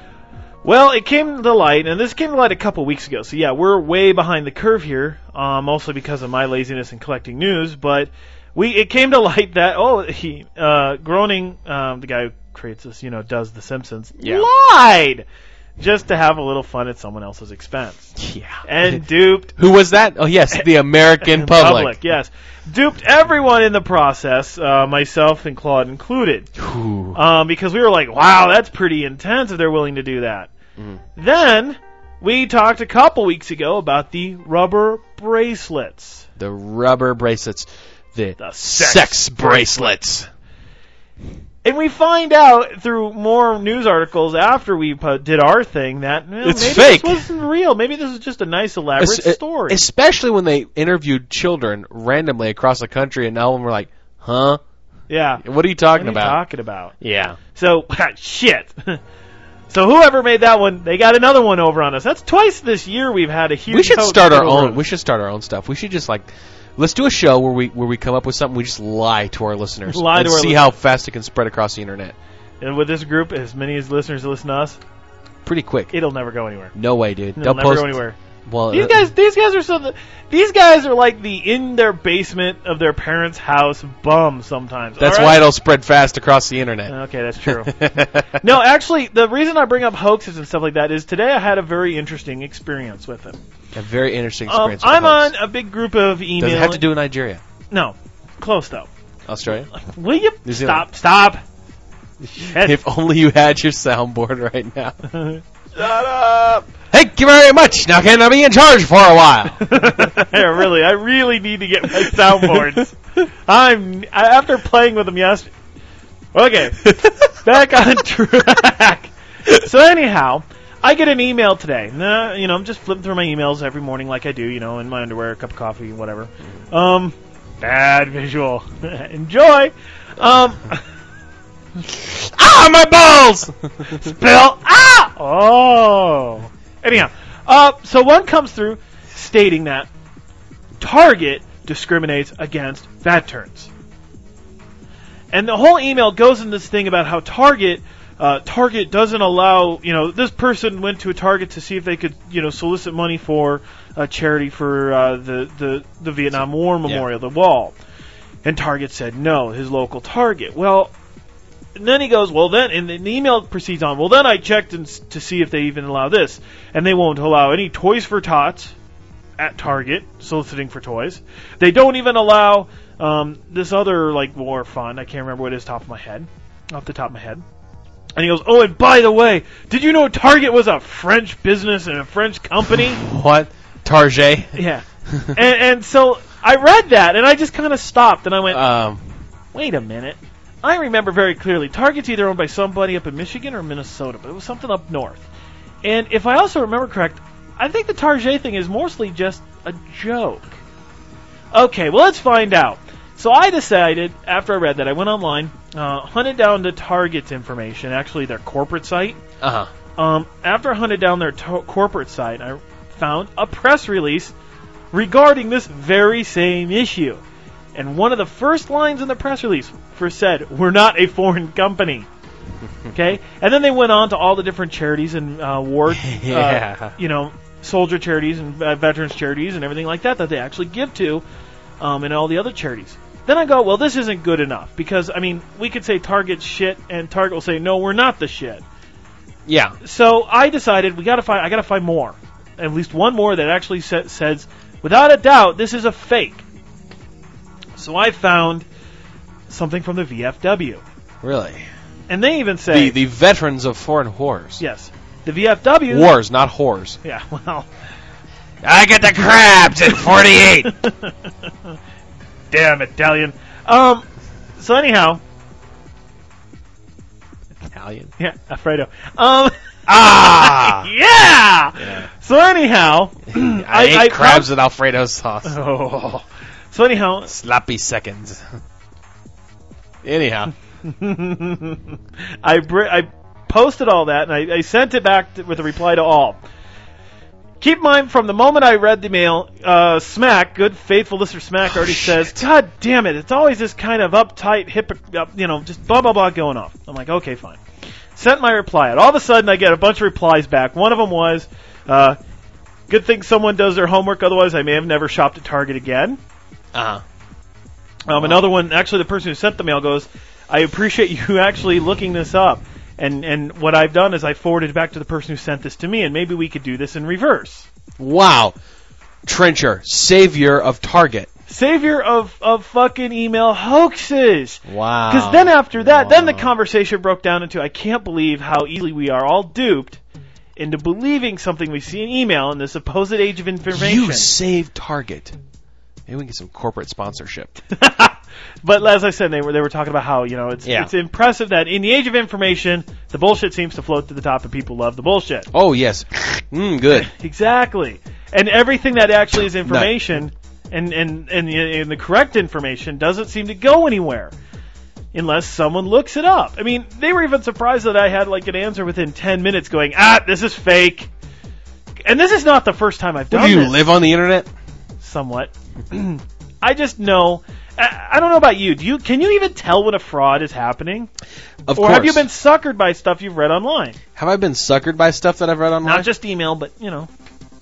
Well, it came to light, and this came to light a couple weeks ago, so yeah, we're way behind the curve here, uh, mostly because of my laziness in collecting news, but we it came to light that, oh, he, uh, Groening, um, the guy who creates this, you know, does The Simpsons, Yeah. lied! Just to have a little fun at someone else's expense. Yeah. And duped Who was that? Oh yes, the American public. yes. Duped everyone in the process, uh, myself and Claude included. Ooh. Um, because we were like, wow, that's pretty intense if they're willing to do that. Mhm. Then, we talked a couple weeks ago about the rubber bracelets. The rubber bracelets. The, The sex, sex bracelets. And we find out through more news articles after we uh, did our thing that well, It's maybe fake. this wasn't real. Maybe this is just a nice elaborate Es- story. Especially when they interviewed children randomly across the country and all of them were like, huh? yeah. What are you talking What are you about? talking about? Yeah. So, shit. So whoever made that one, they got another one over on us. That's twice this year we've had a huge We should hoax start our over own. us. We should start our own stuff. We should just like, let's do a show where we where we come up with something. We just lie to our listeners Lie and to our see listeners. how fast it can spread across the internet. And with this group, as many as listeners listen to us, Pretty quick. it'll never go anywhere. No way, dude. It'll They'll never post. go anywhere. Well, These uh, guys, these guys are so. The, these guys are like the in their basement of their parents' house bums sometimes. that's all why right? it'll spread fast across the internet. Okay, that's true. No, actually, the reason I bring up hoaxes and stuff like that is today I had a very interesting experience with them. A very interesting Um, experience. with I'm hosts. on a big group of email. Does it have to do with Nigeria? No, close though. Australia? Will you New Zealand. stop? Stop. Shit. If only you had your soundboard right now. Shut up. Thank you very much. Now can I be in charge for a while? Yeah, really, I really need to get my soundboards. I'm I, after playing with them yesterday. Okay, back on track. So anyhow, I get an email today. Nah, you know, I'm just flipping through my emails every morning like I do, you know, in my underwear, a cup of coffee, whatever. Um, bad visual. Enjoy. Um, Ah, my balls! Bill. Ah! Oh. Anyhow, uh, so one comes through stating that Target discriminates against fat turns. And the whole email goes in this thing about how Target uh, Target doesn't allow, you know, this person went to a Target to see if they could, you know, solicit money for a charity for uh, the, the, the Vietnam War Memorial, the wall. And Target said no, his local Target. Well, and then he goes, well then, and the email proceeds on, well then I checked and, to see if they even allow this. And they won't allow any Toys for Tots at Target, soliciting for toys. They don't even allow um, this other, like, war fund. I can't remember what it is top of my head, off the top of my head. And he goes, oh, and by the way, did you know Target was a French business and a French company? What? Target? Yeah. and, and so I read that, and I just kind of stopped, and I went, Um, wait a minute. I remember very clearly, Target's either owned by somebody up in Michigan or Minnesota, but it was something up north. And if I also remember correct, I think the Target thing is mostly just a joke. Okay, well, let's find out. So I decided, after I read that, I went online, uh, hunted down the Target's information, actually their corporate site. uh-huh. Um, after I hunted down their to- corporate site, I found a press release regarding this very same issue. And one of the first lines in the press release first said, we're not a foreign company. Okay? And then they went on to all the different charities and uh, war, Yeah. uh, you know, soldier charities and uh, veterans charities and everything like that that they actually give to, um, and all the other charities. Then I go, well, this isn't good enough because, I mean, we could say Target's shit, and Target will say, no, we're not the shit. Yeah. So I decided we got to find. I got to find more, at least one more that actually sa- says, without a doubt, this is a fake. So I found something from the V F W, Really? and they even say, The the veterans of foreign wars. yes, the V F W. Wars, not whores. Yeah, well, I get the crabs at forty-eight. damn Italian. Um. So anyhow, Italian. yeah, Alfredo. Um. Ah! yeah! Yeah. So anyhow, I, I- ate I- crabs with Alfredo sauce. oh. So anyhow, Sloppy seconds. Anyhow. I br- I posted all that and I, I sent it back to, with a reply to all. Keep in mind, from the moment I read the mail, uh, Smack, good faithful listener Smack, already says, God damn it, it's always this kind of uptight, hip, uh, you know, just blah blah blah going off. I'm like, okay, fine. Sent my reply out. All of a sudden, I get a bunch of replies back. One of them was, uh, good thing someone does their homework, otherwise I may have never shopped at Target again. Uh-huh. Um, another one, actually, the person who sent the mail goes, I appreciate you actually looking this up. And and what I've done is I forwarded it back to the person who sent this to me, and maybe we could do this in reverse. Wow. Trencher, savior of Target. Savior of, of fucking email hoaxes. Wow. Because then after that, then the Wow. conversation broke down into, I can't believe how easily we are all duped into believing something we see in email in the supposed age of information. You saved Target. Maybe we can get some corporate sponsorship. But as I said, they were they were talking about how, you know, it's Yeah. it's impressive that in the age of information, the bullshit seems to float to the top and people love the bullshit. Oh, yes. Mm, good. Exactly. And everything that actually is information and, and, and, the, and the correct information doesn't seem to go anywhere unless someone looks it up. I mean, they were even surprised that I had like an answer within ten minutes going, ah, this is fake. And this is not the first time I've done Do you this. live on the internet? Somewhat. I just know. I, I don't know about you. Do you? Can you even tell when a fraud is happening? Of or course. have you been suckered by stuff you've read online? Have I been suckered by stuff that I've read online? Not just email, but, you know.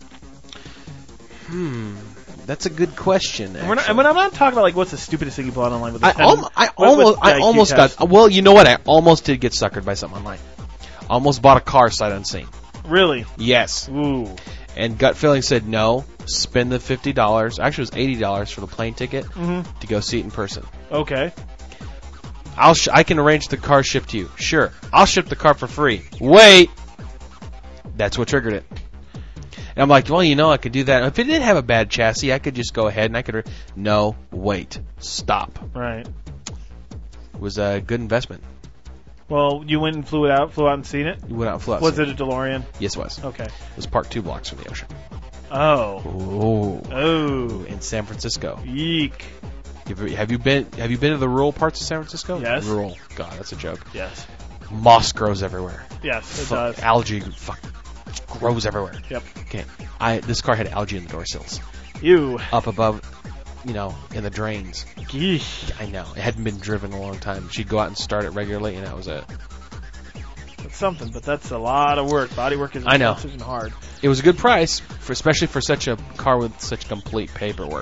Hmm. That's a good question. And, we're not, actually. and when I'm not talking about, like, what's the stupidest thing you bought online with the I, ten, al- I with- with almost, the I I Q almost test? got. Well, you know what? I almost did get suckered by something online. Almost bought a car sight unseen. Really? Yes. Ooh. And gut feeling said no. Spend the fifty dollars. Actually, it was eighty dollars for the plane ticket hmm to go see it in person. Okay. I'll. Sh- I can arrange the car shipped to you. Sure. I'll ship the car for free. Wait. That's what triggered it. And I'm like, well, you know, I could do that. If it did have a bad chassis, I could just go ahead and I could. Re- no. Wait. Stop. Right. It was a good investment. Well, you went and flew it out, flew out and seen it? You went out and flew out. Was it a DeLorean? Yes, it was. Okay. It was parked two blocks from the ocean. Oh. Oh. Oh. In San Francisco. Eek. Have you- have you been? Have you been to the rural parts of San Francisco? Yes. Rural. God, that's a joke. Yes. Moss grows everywhere. Yes, it Fuck, does. algae fuck, grows everywhere. Yep. Okay. I this car had algae in the door sills, You. up above, you know, in the drains. Geesh. I know it hadn't been driven in a long time. She'd go out and start it regularly, and that was it. It's something, but that's a lot of work. Bodywork is I know. expensive and hard. It was a good price, for, especially for such a car with such complete paperwork.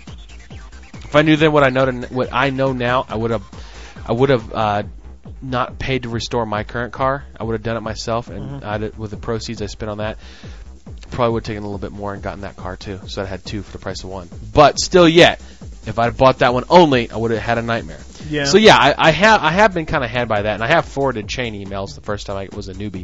If I knew then what I know to, what I know now, I would have, I would have uh, not paid to restore my current car. I would have done it myself, and Mhm. I'd, with the proceeds I spent on that, probably would have taken a little bit more and gotten that car too. So I had two for the price of one. But still, yet, if I'd bought that one only, I would have had a nightmare. Yeah. So yeah, I, I have I have been kind of had by that, and I have forwarded chain emails the first time I was a newbie.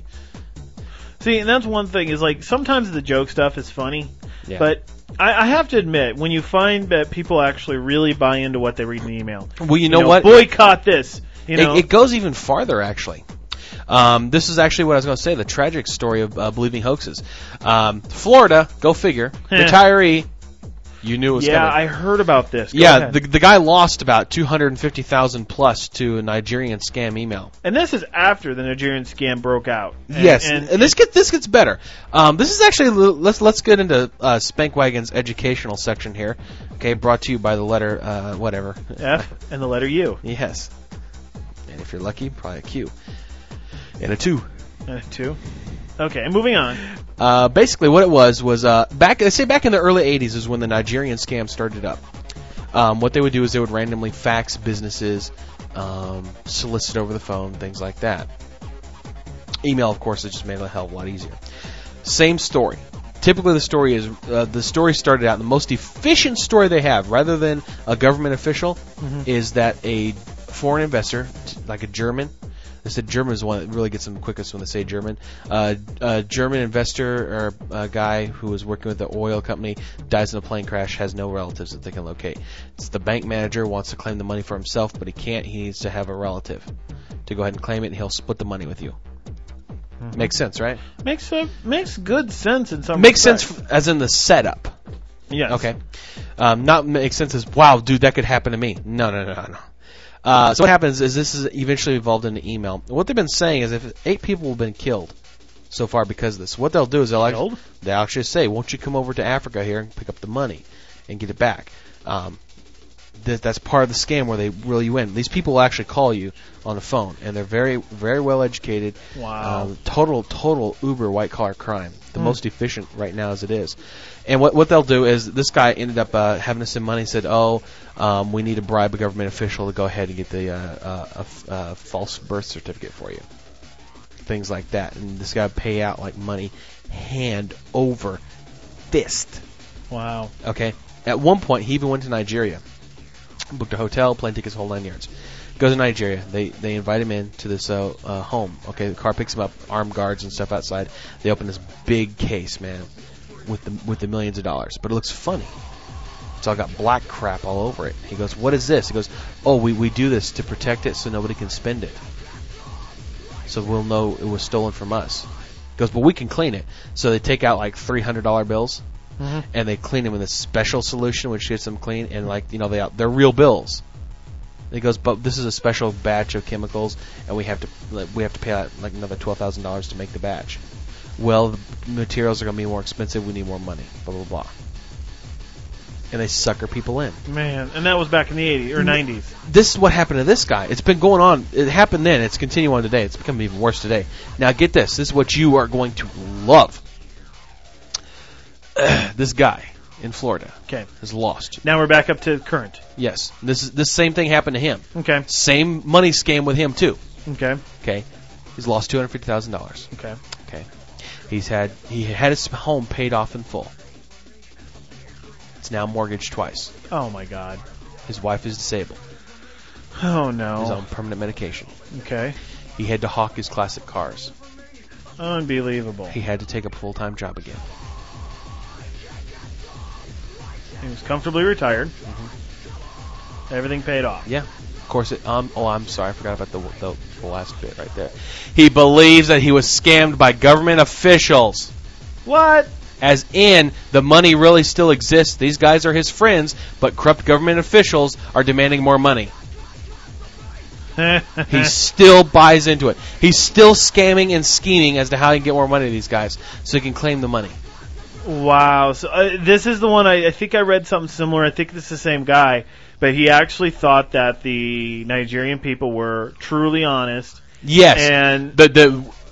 See, and that's one thing is like sometimes the joke stuff is funny, Yeah. but I, I have to admit when you find that people actually really buy into what they read in the email. Well, you know, know, what? Boycott this. You know. It, it goes even farther, actually. Um, this is actually what I was going to say, the tragic story of uh, believing hoaxes. Um, Florida, go figure, retiree, you knew it was yeah, coming. I heard about this. Go yeah, ahead. the, the guy lost about two hundred fifty thousand plus to a Nigerian scam email. And this is after the Nigerian scam broke out. And, yes, and, and, this gets this gets better. Um, this is actually let's let's get into uh, Spankwagon's educational section here. Okay, brought to you by the letter uh, whatever F and the letter U. Yes, and if you're lucky, probably a Q and a two. Uh, two. Okay, moving on. Uh, basically, what it was was uh, back. They say back in the early eighties is when the Nigerian scam started up. Um, what they would do is they would randomly fax businesses, um, solicit over the phone, things like that. Email, of course, it just made it a hell of a lot easier. Same story. Typically, the story is uh, the story started out. The most efficient story they have, rather than a government official, Mm-hmm. is that a foreign investor, t- like a German. They said German is the one that really gets them the quickest when they say German. Uh, a German investor or a guy who was working with the oil company dies in a plane crash, has no relatives that they can locate. It's the bank manager wants to claim the money for himself, but he can't. He needs to have a relative to go ahead and claim it, and he'll split the money with you. Mm-hmm. Makes sense, right? Makes uh, makes good sense in some Makes sense respects. f- as in the setup. Yes. Okay. Um, not makes sense as, wow, dude, that could happen to me. No, no, no, no, no. Uh, so what happens is this is eventually evolved into email. What they've been saying is if eight people have been killed so far because of this, what they'll do is they'll actually, Killed? they'll actually say, won't you come over to Africa here and pick up the money and get it back? Um, th- that's part of the scam where they reel you in. These people will actually call you on the phone, and they're very, very well educated. Wow. Um, total, total uber white collar crime. The Hmm. most efficient right now as it is. And what what they'll do is this guy ended up uh, having to send money. Said, "Oh, um, we need to bribe a government official to go ahead and get the uh, uh, a f- uh, false birth certificate for you." Things like that, and this guy would pay out like money, hand over fist. Wow. Okay. At one point, he even went to Nigeria, booked a hotel, plane tickets, whole nine yards. Goes to Nigeria. They they invite him in to this uh, uh, home. Okay, the car picks him up, armed guards and stuff outside. They open this big case, man, with the with the millions of dollars. But it looks funny. It's all got black crap all over it. He goes, "What is this?" He goes, "Oh, we we do this to protect it so nobody can spend it. So we'll know it was stolen from us." He goes, "But we can clean it." So they take out like three hundred dollar bills. Mm-hmm. And they clean them with a special solution which gets them clean, and like you know they they're real bills. He goes, but this is a special batch of chemicals, and we have to like, we have to pay out like another twelve thousand dollars to make the batch. Well, the materials are going to be more expensive. We need more money. Blah blah blah. And they sucker people in. Man, and that was back in the eighties or nineties. This is what happened to this guy. It's been going on. It happened then. It's continuing on today. It's becoming even worse today. Now get this. This is what you are going to love. This guy in Florida Okay. is lost. Now we're back up to current. Yes, this is this same thing happened to him. Okay. Same money scam with him too. Okay. Okay, he's lost two hundred fifty thousand dollars. Okay. Okay, he's had he had his home paid off in full. It's now mortgaged twice. Oh my God. His wife is disabled. Oh He's no. on permanent medication. Okay. He had to hawk his classic cars. Unbelievable. He had to take up a full time job again. He was comfortably retired. Mm-hmm. Everything paid off. Yeah. Of course, it, um, oh, I'm sorry, I forgot about the, the the last bit right there. He believes that he was scammed by government officials. What? As in, the money really still exists. These guys are his friends, but corrupt government officials are demanding more money. He still buys into it. He's still scamming and scheming as to how he can get more money to these guys so he can claim the money. Wow. So uh, this is the one I, I think I read something similar. I think this is the same guy, but he actually thought that the Nigerian people were truly honest. Yes. And the the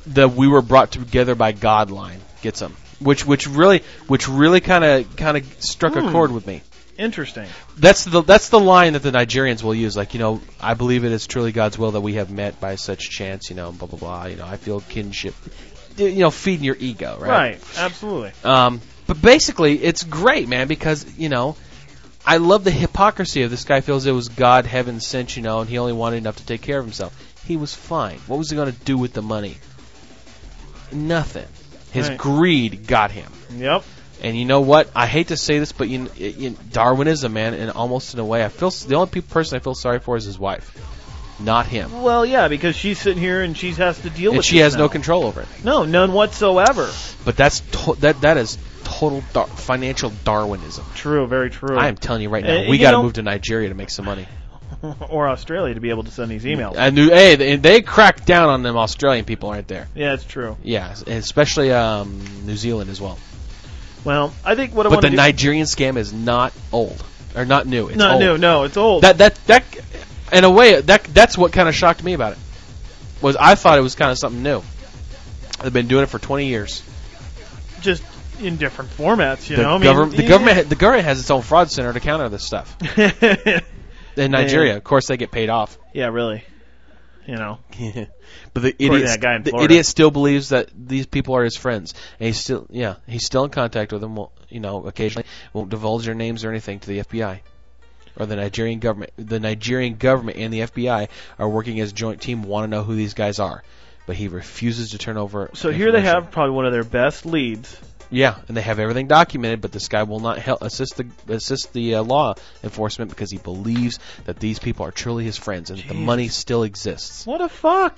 the "we were brought together by God" line gets them, which which really which really kind of kind of struck Hmm. a chord with me. Interesting. That's the that's the line that the Nigerians will use. Like, you know, I believe it is truly God's will that we have met by such chance. You know, blah blah blah. You know, I feel kinship. You know, feeding your ego, right? Right. Absolutely. Um, but basically, it's great, man, because, you know, I love the hypocrisy of this guy feels it was God, heaven sent, you know, and he only wanted enough to take care of himself. He was fine. What was he going to do with the money? Nothing. His Right. greed got him. Yep. And you know what? I hate to say this, but you, you, Darwinism, man, and almost in a way, I feel the only pe- person I feel sorry for is his wife, not him. Well, yeah, because she's sitting here and she has to deal And with she this has no now. control over it. No, none whatsoever. But that's to- that that is total dar- financial Darwinism. True, very true. I am telling you right now, Uh, we you got to know- move to Nigeria to make some money. or Australia to be able to send these emails. I knew, hey, they, they cracked down on them Australian people right there. Yeah, it's true. Yeah, especially um, New Zealand as well. Well, I think what I But want the to do... Nigerian scam is not old or not new. It's no, old. no, no, it's old. That that that in a way that that's what kind of shocked me about it. Was I thought it was kind of something new. They've been doing it for twenty years. Just in different formats, you the know. I mean, government, the yeah. government, the government has its own fraud center to counter this stuff. In Nigeria, Yeah. of course, they get paid off. yeah, really. You know. But the According to idiot, that guy in the Florida. idiot still believes that these people are his friends, and he's still, yeah, he's still in contact with them. Will, you know, occasionally won't divulge their names or anything to the F B I or the Nigerian government. The Nigerian government and the F B I are working as a joint team, want to know who these guys are, but he refuses to turn over. So here they information. have probably one of their best leads. Yeah, and they have everything documented, but this guy will not help assist the assist the uh, law enforcement because he believes that these people are truly his friends and that the Jesus. money still exists. What a fuck.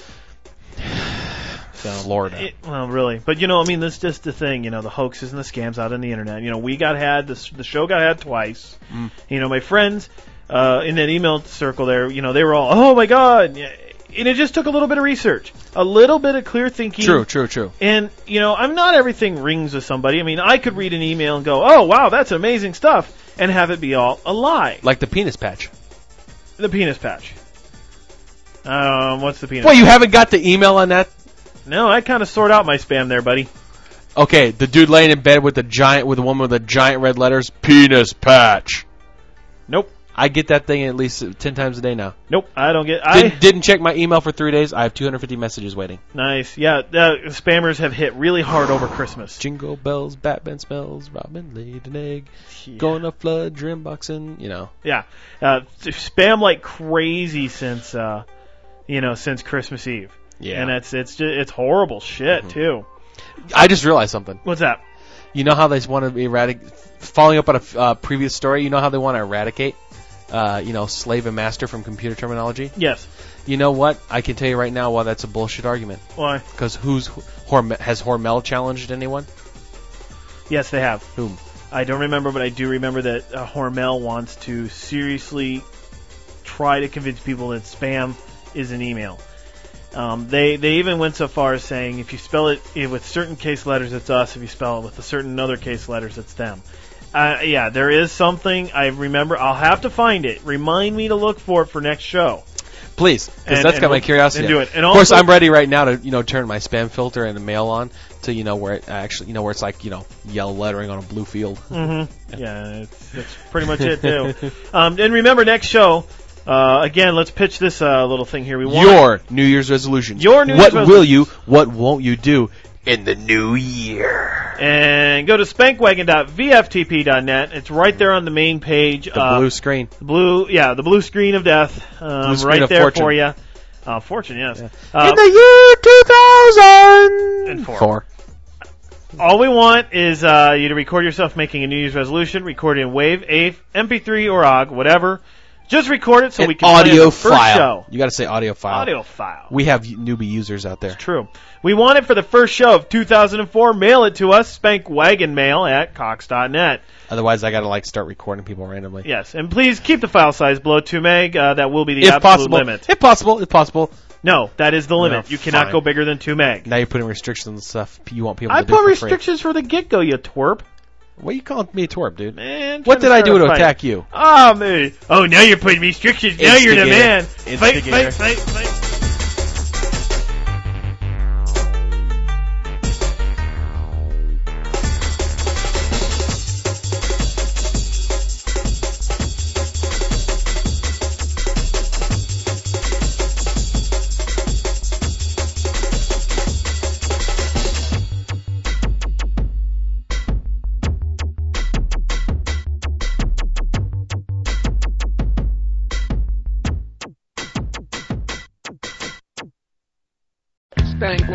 So, Florida. It, well, really, but you know, I mean, that's just the thing. You know, the hoaxes and the scams out on the internet. You know, we got had this, the show got had twice. Mm. You know, my friends uh, in that email circle there, you know, they were all, oh my god, and it just took a little bit of research, a little bit of clear thinking. True, true, true. And you know, I'm not everything rings with somebody. I mean, I could read an email and go, oh wow, that's amazing stuff, and have it be all a lie. Like the penis patch. The penis patch. Um, what's the penis? Well, you haven't got the email on that? No, I kind of sort out my spam there, buddy. Okay, the dude laying in bed with the giant, with the woman with the giant red letters, penis patch. Nope. I get that thing at least ten times a day now. Nope, I don't get. I Didn't, didn't check my email for three days. I have two hundred fifty messages waiting. nice. Yeah, uh, spammers have hit really hard over Christmas. Jingle bells, Batman smells, Robin laid an egg, Yeah. going to flood, dream boxing, you know. Yeah, uh, spam like crazy since uh, you know since Christmas Eve. Yeah. and it's it's just, it's horrible shit Mhm. too. I just realized something. What's that? You know how they want to eradicate, following up on a uh, previous story, you know how they want to eradicate, uh, you know, slave and master from computer terminology? Yes. You know what? I can tell you right now why that's a bullshit argument. Why? Because who's, Horme- has Hormel challenged anyone? Yes, they have. Whom? I don't remember, but I do remember that uh, Hormel wants to seriously try to convince people that spam is an email. Um, they they even went so far as saying if you spell it with certain case letters, it's us. If you spell it with a certain other case letters, it's them. Uh, yeah, there is something. I remember. I'll have to find it. Remind me to look for it for next show. Please, because And- that's and got my we'll- curiosity. and do it. And of course, also- I'm ready right now to you know turn my spam filter and the mail on to you know where it actually you know where it's like you know yellow lettering on a blue field. Mm-hmm. Yeah, it's, that's pretty much it too. Um, and remember, next show. Uh, again, let's pitch this uh, little thing here. We want Your New Year's resolution. Your New what Year's will resolution. you? What won't you do in the new year? and go to spankwagon dot v f t p dot net. It's right there on the main page. The uh, blue screen. blue, yeah, the blue screen of death, um, Blue screen right of there fortune. for you. Uh, fortune, yes. Yeah. Uh, in the year two thousand And four. Four. all we want is uh, you to record yourself making a New Year's resolution. Record it in WAV, A V E, M P three, or O G, whatever. Just record it so An we can play it audio the first file. show. You got to say audio file. Audio file. We have newbie users out there. True. We want it for the first show of two thousand four. Mail it to us, spankwagonmail at cox dot net. Otherwise, I got to like start recording people randomly. Yes, and please keep the file size below two meg. Uh, that will be the if absolute possible. limit. If possible. If possible. No, that is the limit. No, you cannot fine. go bigger than two meg. Now you're putting restrictions on stuff you want people I to do put for free. restrictions for the get-go, you twerp. What are you calling me a twerp, dude? Man, What trying did I start do a to fight. attack you? Oh, man. Oh, now you're putting restrictions. Now you're the Instigator. man. Fight, Instigator. fight, fight, fight.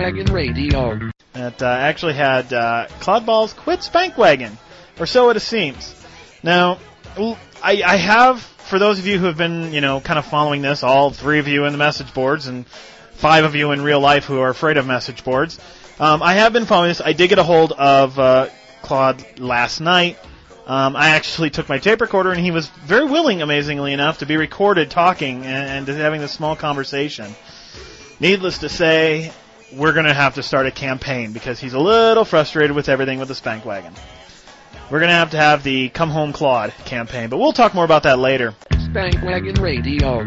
Spankwagon Radio. That uh, actually had uh, Cloudballs quit Spankwagon, or so it seems. Now, I, I have, for those of you who have been, you know, kind of following this, all three of you in the message boards and five of you in real life who are afraid of message boards, um, I have been following this. I did get a hold of uh, Claude last night. Um, I actually took my tape recorder, and he was very willing, amazingly enough, to be recorded talking and, and having this small conversation. Needless to say, we're going to have to start a campaign because he's a little frustrated with everything with the Spankwagon. We're going to have to have the Come Home Claude campaign, but we'll talk more about that later. Spankwagon Radio.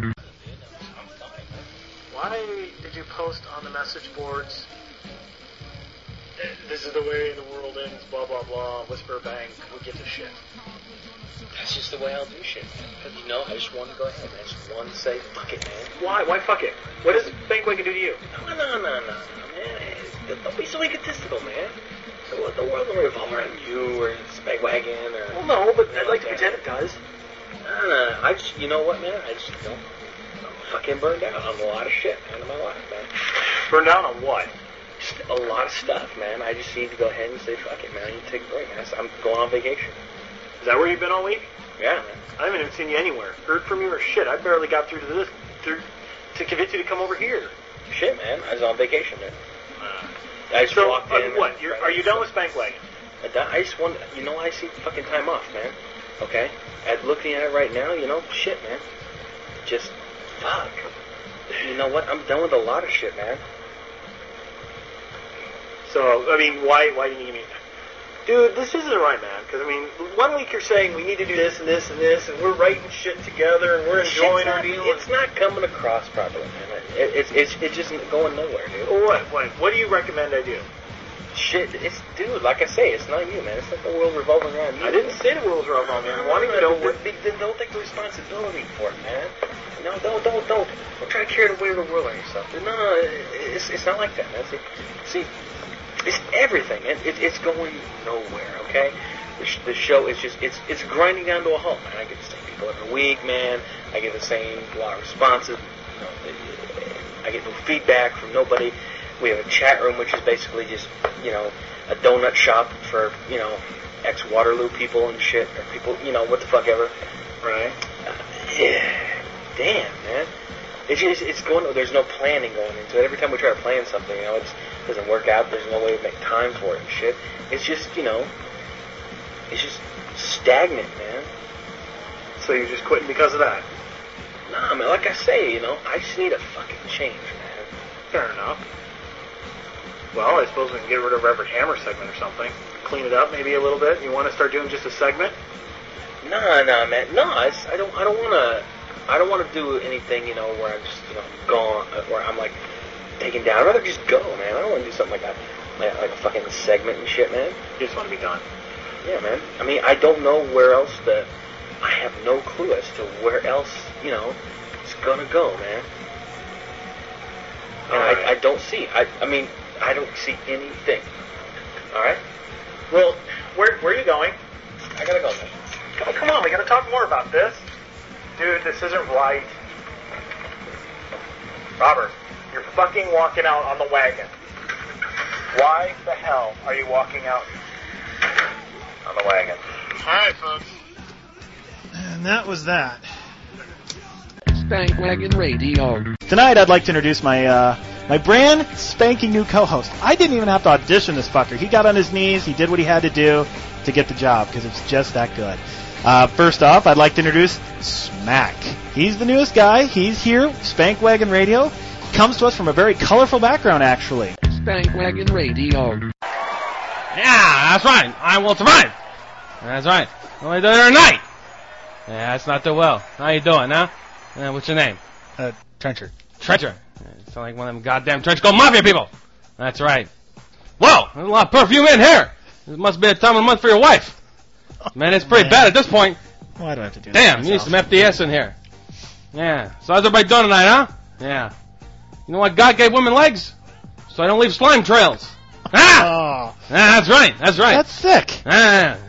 Why did you post on the message boards, this is the way the world ends, blah, blah, blah, whisper bang, who gives a shit? That's just the way I'll do shit, man. Because, you know, I just want to go ahead, man. I just want to say, fuck it, man. Why? Why fuck it? What does Spankwagon do to you? No, no, no, no, no, man. Don't be so egotistical, man. The, the world don't revolve around you or Spankwagon or... Well, no, but you know, I'd like to that. pretend it does. No, no, I just, you know what, man? I just don't, I'm fucking burned out on a lot of shit, man, in my life, man. Burned out on what? Just a lot of stuff, man. I just need to go ahead and say, fuck it, man. I need to take a break, man. I'm going on vacation. Is that where you've been all week? Yeah, man. I haven't even seen you anywhere. Heard from you or shit. I barely got through to this, through, to convince you to come over here. Shit, man. I was on vacation, man. Uh, I just so, walked uh, in. what? You're, are you done with Spankwagon? I, done, I just want, you know, I see fucking time off, man. Okay? I'm looking at it right now, you know, shit, man. Just, fuck. You know what? I'm done with a lot of shit, man. So, I mean, why, why didn't you give me... Dude, this isn't right, man. Because, I mean, one week you're saying we need to do this and this and this, and we're writing shit together, and we're enjoying Shit's our not, deal. It's not coming across properly, man. It, it's, it's, it's just going nowhere, dude. Well, what? What? What do you recommend I do? Shit, it's, dude, like I say, it's not you, man. It's not the world revolving around you. I didn't say the world was revolving around me. I wanted to know what... Then don't take the responsibility for it, man. No, don't, don't, don't. Don't try to carry the weight of the world on yourself. No, no, it's, it's not like that, man. See, see it's everything. It, it, it's going nowhere, okay? The, sh- the show is just, it's it's grinding down to a halt, man. I get the same people every week, man. I get the same a lot of responses. You know, I get no feedback from nobody. We have a chat room, which is basically just, you know, a donut shop for, you know, ex-Waterloo people and shit, or people, you know, what the fuck ever. Right. Uh, yeah. Damn, man. It's just, it's going, there's no planning going into it. Every time we try to plan something, you know, it doesn't work out. There's no way to make time for it and shit. It's just, you know, it's just stagnant, man. So you're just quitting because of that? Nah, man, like I say, you know, I just need a fucking change, man. Fair enough. Well, I suppose we can get rid of Reverend Hammer segment or something. Clean it up maybe a little bit. You want to start doing just a segment? Nah, nah, man. No, it's, I don't, I don't want to... I don't want to do anything, you know, where I'm just, you know, gone, where I'm, like, taken down. I'd rather just go, man. I don't want to do something like that, like, like a fucking segment and shit, man. You just want to be done. Yeah, man. I mean, I don't know where else to, I have no clue as to where else, you know, it's gonna go, man. And Right. I, I don't see, I, I mean, I don't see anything. All right? Well, where, where are you going? I gotta go, man. Come, come on, we got to talk more about this. Dude, this isn't right. Robert, you're fucking walking out on the wagon. Why the hell are you walking out on the wagon? Alright, folks. And that was that. Spankwagon Radio. Tonight, I'd like to introduce my uh, my brand spanking new co-host. I didn't even have to audition this fucker. He got on his knees. He did what he had to do to get the job because it's just that good. Uh, first off, I'd like to introduce Smack. He's the newest guy. He's here, Spankwagon Radio. Comes to us from a very colorful background, actually. Spankwagon Radio. Yeah, that's right. I will survive. That's right. Only did it tonight. Yeah, that's not too well. How you doing, huh? Uh, what's your name? Uh, Trencher. Trencher. You sound like one of them goddamn trench coat mafia people. That's right. Whoa, there's a lot of perfume in here. This must be a time of the month for your wife. Man, it's pretty Man. bad at this point. Why do I have to do Damn, that you need myself? some F D S in here. Yeah. So how's everybody doing tonight, huh? Yeah. You know what? God gave women legs, so I don't leave slime trails. Ah! Oh, Yeah, that's right. That's right. that's sick. Ah.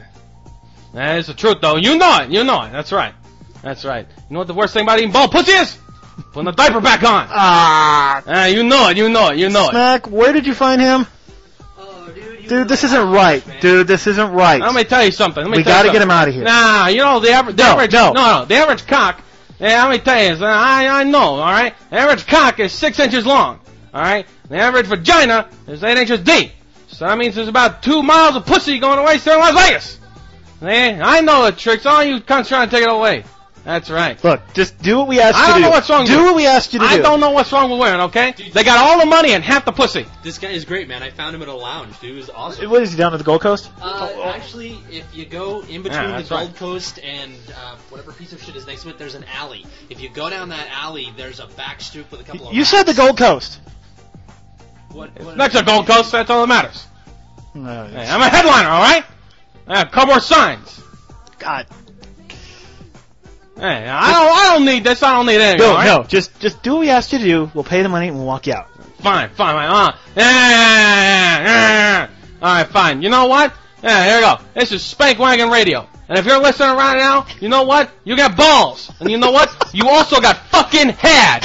That is the truth, though. You know it. You know it. That's right. That's right. You know what the worst thing about eating bald pussy is? Putting the diaper back on. Ah. Uh, you know it, you know it, you know it. Smack, where did you find him? Oh, dude, you Dude, this isn't right. Dude, this isn't right. Let me tell you something. Let me We tell you gotta get something. him out of here. Nah, you know, the average, the No, average, no. no, no, the average cock, yeah, let me tell you, uh, I, I know, alright? The average cock is six inches long, alright? The average vagina is eight inches deep. So that means there's about two miles of pussy going to waste there in Las Vegas. Eh, I know the tricks. All you cunts trying to take it away. That's right. Look, just do what we asked I you to don't do. know what's wrong do with what we asked you to I do. don't know what's wrong with women, okay? They got all the money and half the pussy. This guy is great, man. I found him at a lounge, dude. It was awesome. What is he, down at the Gold Coast? Uh, actually, if you go in between Yeah, the that's Gold right. Coast and uh, whatever piece of shit is next to it, there's an alley. If you go down that alley, there's a back stoop with a couple of You said the racks. Gold Coast. What, what Next to Gold Coast, that's all that matters. No, Hey, I'm a headliner, all right? I have a couple more signs. God. Hey, I don't, I don't need this. I don't need anything. No, all right? no, just just do what we asked you to do. We'll pay the money and we'll walk you out. Fine, fine, fine. Uh, yeah, yeah, yeah, yeah. All right, fine. You know what? Yeah, here we go. This is Spank Wagon Radio. And if you're listening right now, you know what? You got balls. And you know what? You also got fucking head.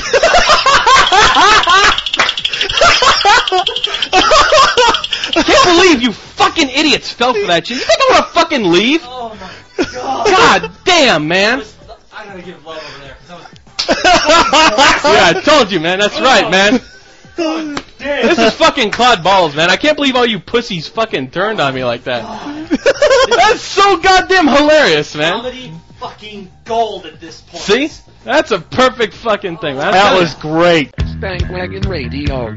I can't believe you fucking idiots fell for that shit. You think I'm gonna fucking leave? Oh my god. God damn, man. I gotta give love over there. 'cause I was Yeah, I told you, man. That's right, man. This is fucking Claude Balls, man. I can't believe all you pussies fucking turned on me like that. That's so goddamn hilarious, man. comedy fucking gold at this point. See? That's a perfect fucking thing, man. That was great. Spank Wagon Radio.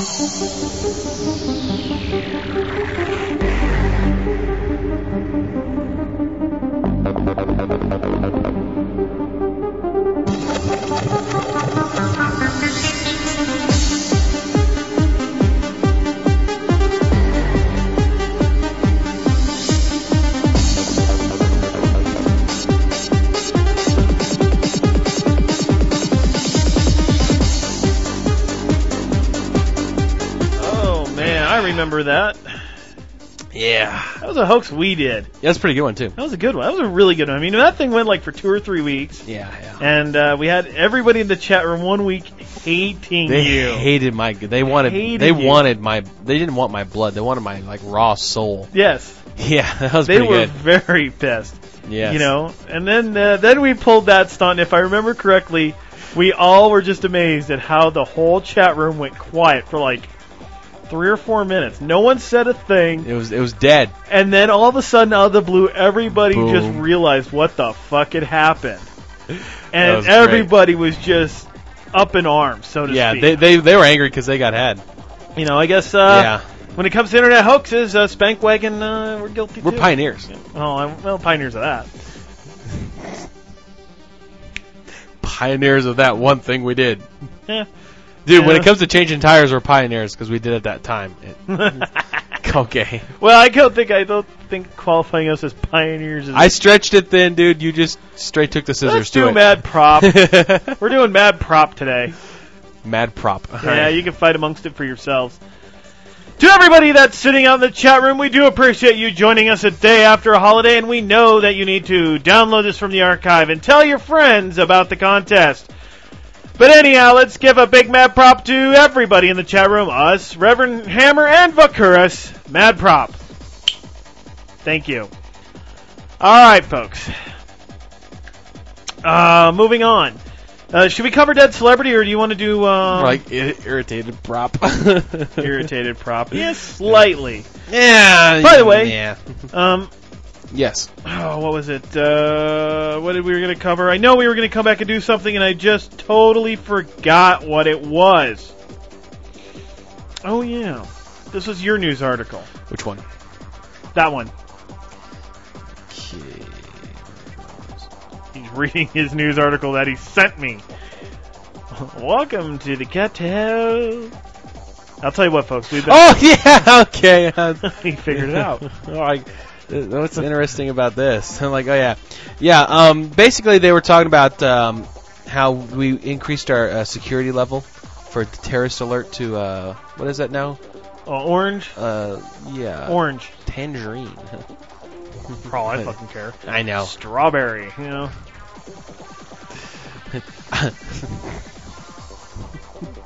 Oh man, I remember that. Yeah. That was a hoax we did. That's a pretty good one too. That was a good one. That was a really good one. I mean, that thing went like for two or three weeks, Yeah, yeah. and uh, we had everybody in the chat room one week hating They you. hated my. They wanted. Hated they you. wanted my. They didn't want my blood. They wanted my like raw soul. Yes, Yeah, that was they pretty were good. very pissed. Yes. You know, and then uh, then we pulled that stunt. If I remember correctly, we all were just amazed at how the whole chat room went quiet for like three or four minutes. No one said a thing, It was. It was dead. and then all of a sudden, out of the blue, everybody Boom. just realized what the fuck had happened, That and was great. everybody was just up in arms, so to Yeah, speak. they they they were angry because they got had. you know, I guess uh, yeah, when it comes to internet hoaxes, uh, Spankwagon, uh, we're guilty we're too. pioneers. Oh, I'm, well, pioneers of that. Pioneers of that one thing we did. Yeah. Dude, when Yeah. it comes to changing tires, we're pioneers because we did it that time. It- okay. Well, I don't think I don't think qualifying us as pioneers is. I stretched it thin, dude. You just straight took the scissors Let's to do it. Mad Prop. We're doing Mad Prop today. Mad prop. Yeah, you can fight amongst it for yourselves. To everybody that's sitting out in the chat room, we do appreciate you joining us a day after a holiday, and we know that you need to download this from the archive and tell your friends about the contest. But anyhow, let's give a big Mad Prop to everybody in the chat room, us, Reverend Hammer, and Vakuras. Mad Prop. Thank you. All right, folks. Uh, moving on. Uh, should we cover Dead Celebrity, or do you want to do um, like I- irritated prop. irritated prop? Yes, slightly. Yeah. By the way, Yeah. um, Yes. oh, what was it? Uh, what did we were going to cover? I know we were going to come back and do something, and I just totally forgot what it was. Oh yeah, this was your news article. Which one? That one. He's reading his news article that he sent me. Welcome to the Cattail. I'll tell you what, folks. We've been. Oh yeah. Okay. He figured it out. Oh, I, what's interesting about this? I'm like, oh yeah, yeah. Um, basically, they were talking about um, how we increased our uh, security level for the terrorist alert to uh, what is that now? Uh, orange. Uh, yeah. Orange. Tangerine. For all I fucking care. I know. Strawberry. You know.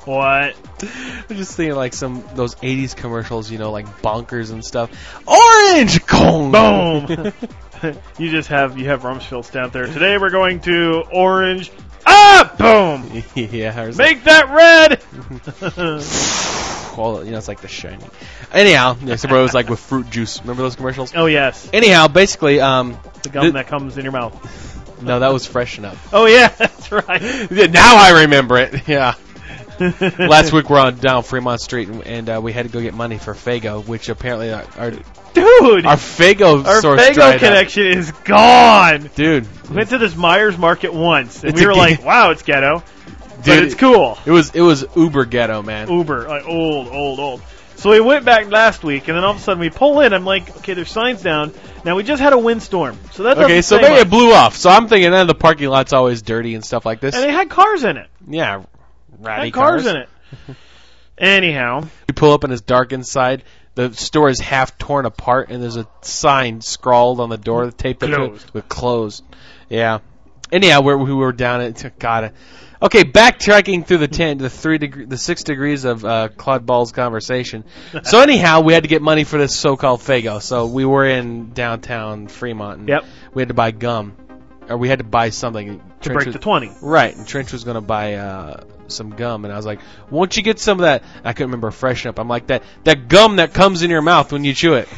What? I'm just thinking like some those eighties commercials, you know, like Bonkers and stuff. Orange, Kong, Boom. You just have you have Rumsfeld stand there. Today we're going to Orange. Ah, boom. Yeah, or Make that red. well, you know, it's like The Shining. Anyhow, yeah, so it was like with fruit juice. Remember those commercials? Oh yes. Anyhow, basically, um, The gum th- that comes in your mouth. no, that was Fresh Enough. Oh yeah, that's right. Yeah, now I remember it. Yeah. Last week we're on down Fremont Street, and, and uh, we had to go get money for Faygo, which apparently our our, Dude, our Faygo our source Faygo dried connection is gone. up. Dude. We went to this Myers Market once, and It's we a were ga- like, "Wow, it's ghetto, but Dude, it's cool." It was it was uber ghetto, man. Uber, like old, old, old. So we went back last week, and then all of a sudden we pull in. I'm like, "Okay, there's signs down." Now we just had a windstorm, so that doesn't Okay, so say maybe much. it blew off. So I'm thinking, eh, the parking lot's always dirty and stuff like this. And they had cars in it. Yeah, ratty Had cars in it. Anyhow, You pull up and it's dark inside. The store is half torn apart, and there's a sign scrawled on the door, taped up to it Closed. with closed. Yeah. Anyhow, we're, we were down at God. Okay, backtracking through the ten, the three degree, the six degrees of uh, Claude Ball's conversation. So anyhow, we had to get money for this so-called Faygo. So we were in downtown Fremont. And Yep. We had to buy gum, or we had to buy something to break the twenty. Right, and Trench was going to buy uh, some gum, and I was like, won't you get some of that? I couldn't remember Freshen Up. I'm like, that, that gum that comes in your mouth when you chew it.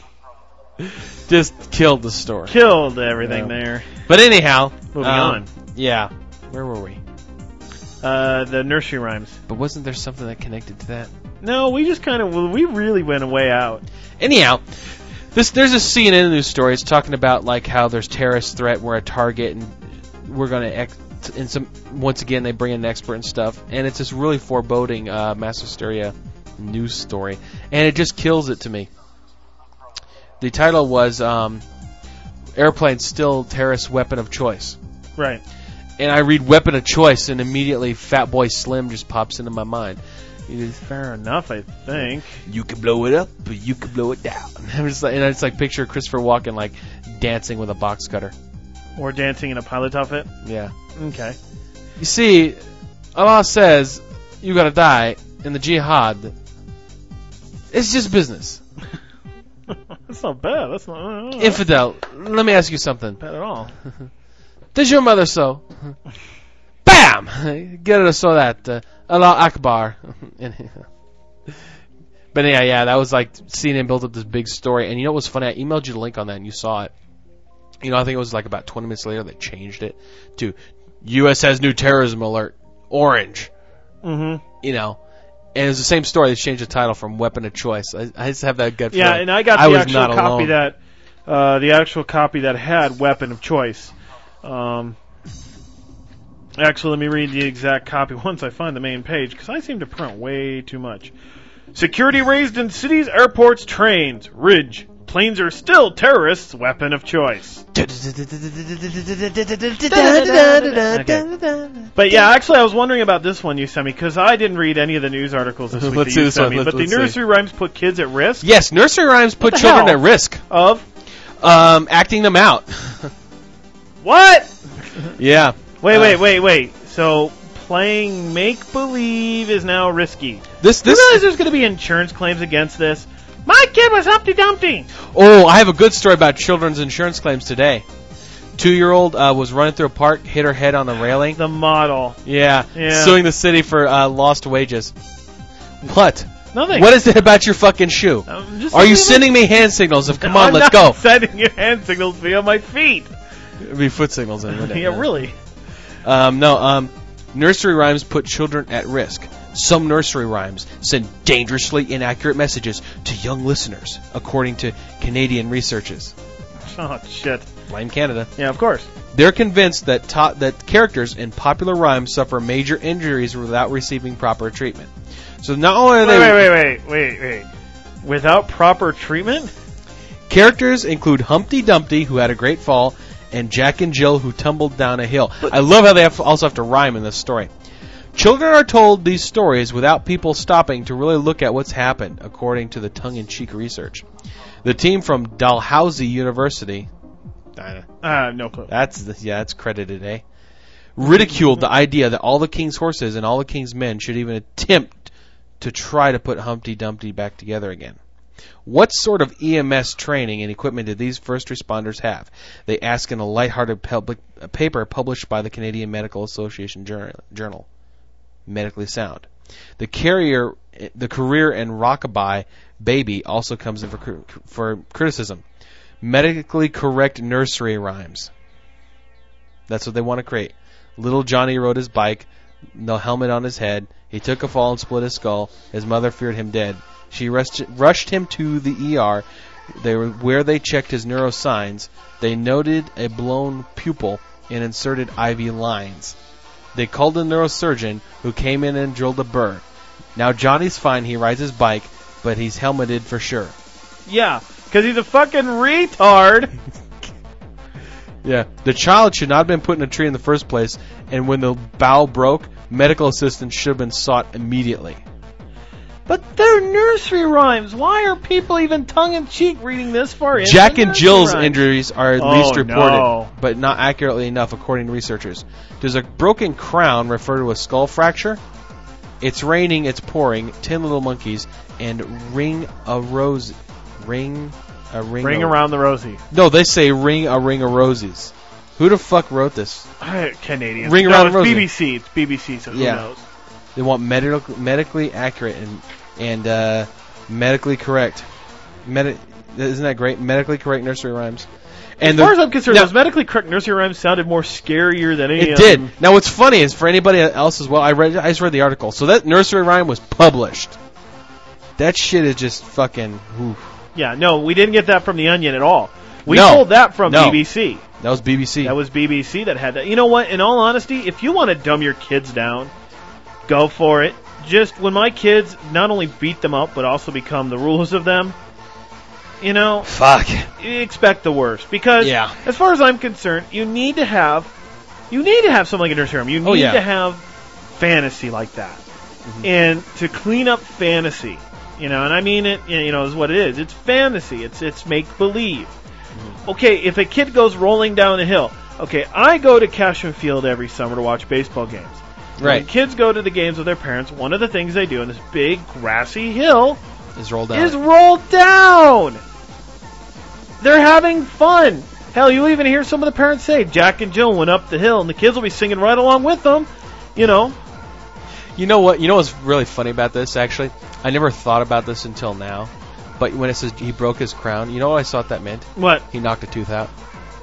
Just killed the store. Killed everything Yeah. there. But anyhow. Moving um, on. Yeah. Where were we? Uh, the nursery rhymes. But wasn't there something that connected to that? No, we just kind of, well, we really went a way out. Anyhow, this there's a C N N news story. It's talking about like how there's terrorist threat. We're a target, and we're going to ex- and some once again they bring in an expert and stuff, and it's this really foreboding uh, mass hysteria news story, and it just kills it to me. The title was um, "Airplane Still Terrorist Weapon of Choice." Right. And I read "weapon of choice," and immediately Fat Boy Slim just pops into my mind. Fair enough, I think. You can blow it up, but you can blow it down. I'm just like, and it's like picture Christopher Walken like dancing with a box cutter. Or dancing in a pilot outfit. Yeah. Okay. You see, Allah says you gotta die in the jihad. It's just business. That's not bad. That's not uh, Infidel. Let me ask you something. bad at all. Does your mother sew? Bam! Get her so that uh, Allah Akbar. But yeah, yeah, that was like C N N built up this big story, and you know what was funny? I emailed you the link on that, and you saw it. You know, I think it was like about twenty minutes later they changed it to U S has new terrorism alert, orange. Mm-hmm. You know, and it was the same story. They changed the title from weapon of choice. I, I just have that gut Yeah, feeling. and I got I the was actual not copy alone. that uh, the actual copy that had weapon of choice. Um, actually, let me read the exact copy once I find the main page because I seem to print way too much. Security raised in cities, airports, trains, Ridge. Planes are still terrorists' weapon of choice. Okay. But yeah, actually, I was wondering about this one you sent me because I didn't read any of the news articles this week Let's that see you this sent one. me. Let's- But the let's see. nursery rhymes put kids at risk Yes, nursery rhymes put the children hell? at risk. of Um, acting them out. what? Yeah. Wait, Uh, wait, wait, wait. So playing make believe is now risky. This Do you this. realize there's going to be insurance claims against this? My kid was Humpty Dumpty. Oh, I have a good story about children's insurance claims today. Two-year-old uh, was running through a park, hit her head on the railing. The model. Yeah, Yeah. suing the city for uh, lost wages. What? Nothing. What is it about your fucking shoe? I'm just Are you saying sending me hand signals of come I'm on, let's not go? sending you hand signals via my feet. It'd be foot signals in wouldn't it? Yeah, really. Um, no, um, nursery rhymes put children at risk. Some nursery rhymes send dangerously inaccurate messages to young listeners, according to Canadian researchers. Oh shit. Blame Canada. Yeah, of course. They're convinced that ta- that characters in popular rhymes suffer major injuries without receiving proper treatment. So not only are Wait, they wait, wait, wait, wait, wait. Without proper treatment? characters include Humpty Dumpty, who had a great fall, and Jack and Jill, who tumbled down a hill. I love how they have also have to rhyme in this story. Children are told these stories without people stopping to really look at what's happened, according to the tongue-in-cheek research. The team from Dalhousie University, Uh, no clue. that's the, yeah, that's credited, eh? ridiculed the idea that all the king's horses and all the king's men should even attempt to try to put Humpty Dumpty back together again. What sort of E M S training and equipment did these first responders have? They ask in a lighthearted public, a paper published by the Canadian Medical Association Journal, Medically Sound. The carrier, the career in rockabye baby also comes in for, for criticism. Medically correct nursery rhymes. That's what they want to create. Little Johnny rode his bike, no helmet on his head. He took a fall and split his skull. His mother feared him dead. She rushed, rushed him to the E R, they were, where they checked his neurosigns. They noted a blown pupil and inserted I V lines. They called a neurosurgeon, who came in and drilled a burr. Now Johnny's fine, he rides his bike, but he's helmeted for sure. Yeah, because he's a fucking retard. Yeah, the child should not have been put in a tree in the first place, and when the bow broke, medical assistance should have been sought immediately. But they're nursery rhymes. Why are people even tongue-in-cheek reading this far into Jack and nursery Jill's rhymes? injuries are at Oh, least reported, no. but not accurately enough according to researchers. Does a broken crown refer to a skull fracture? It's raining, it's pouring, ten little monkeys, and ring a rose... Ring... A ring, Ring a, around the rosy. No, they say ring a ring of roses. Who the fuck wrote this? Uh, Canadians. Ring no, around it's the rosy. B B C. It's B B C, so who Yeah. knows? They want medical, medically accurate and and uh, medically correct. Medi- isn't that great? Medically correct nursery rhymes. And as the- far as I'm concerned, now- those medically correct nursery rhymes sounded more scarier than any It of did. them. Now, what's funny is for anybody else as well. I read. I just read the article. So that nursery rhyme was published. That shit is just fucking. Oof. Yeah, no, we didn't get that from The Onion at all. We No. pulled that from No. B B C. That was B B C. That was B B C that had that. You know what? In all honesty, if you want to dumb your kids down, go for it. Just when my kids not only beat them up, but also become the rulers of them, you know, Fuck. you expect the worst. Because Yeah. as far as I'm concerned, you need to have, you need to have something like a nursery rhyme. You need Oh, yeah. to have fantasy like that. Mm-hmm. And to clean up fantasy, you know, and I mean it, you know, is what it is. It's fantasy. It's it's make believe. Mm-hmm. Okay, if a kid goes rolling down a hill, okay, I go to Cashman Field every summer to watch baseball games. Right. When kids go to the games with their parents, one of the things they do on this big grassy hill Is rolled down. is roll down. They're having fun. Hell, you'll even hear some of the parents say, Jack and Jill went up the hill, and the kids will be singing right along with them. You know, You know what? You know what's really funny about this? Actually, I never thought about this until now. But when it says he broke his crown, you know what I thought that meant? what? He knocked a tooth out.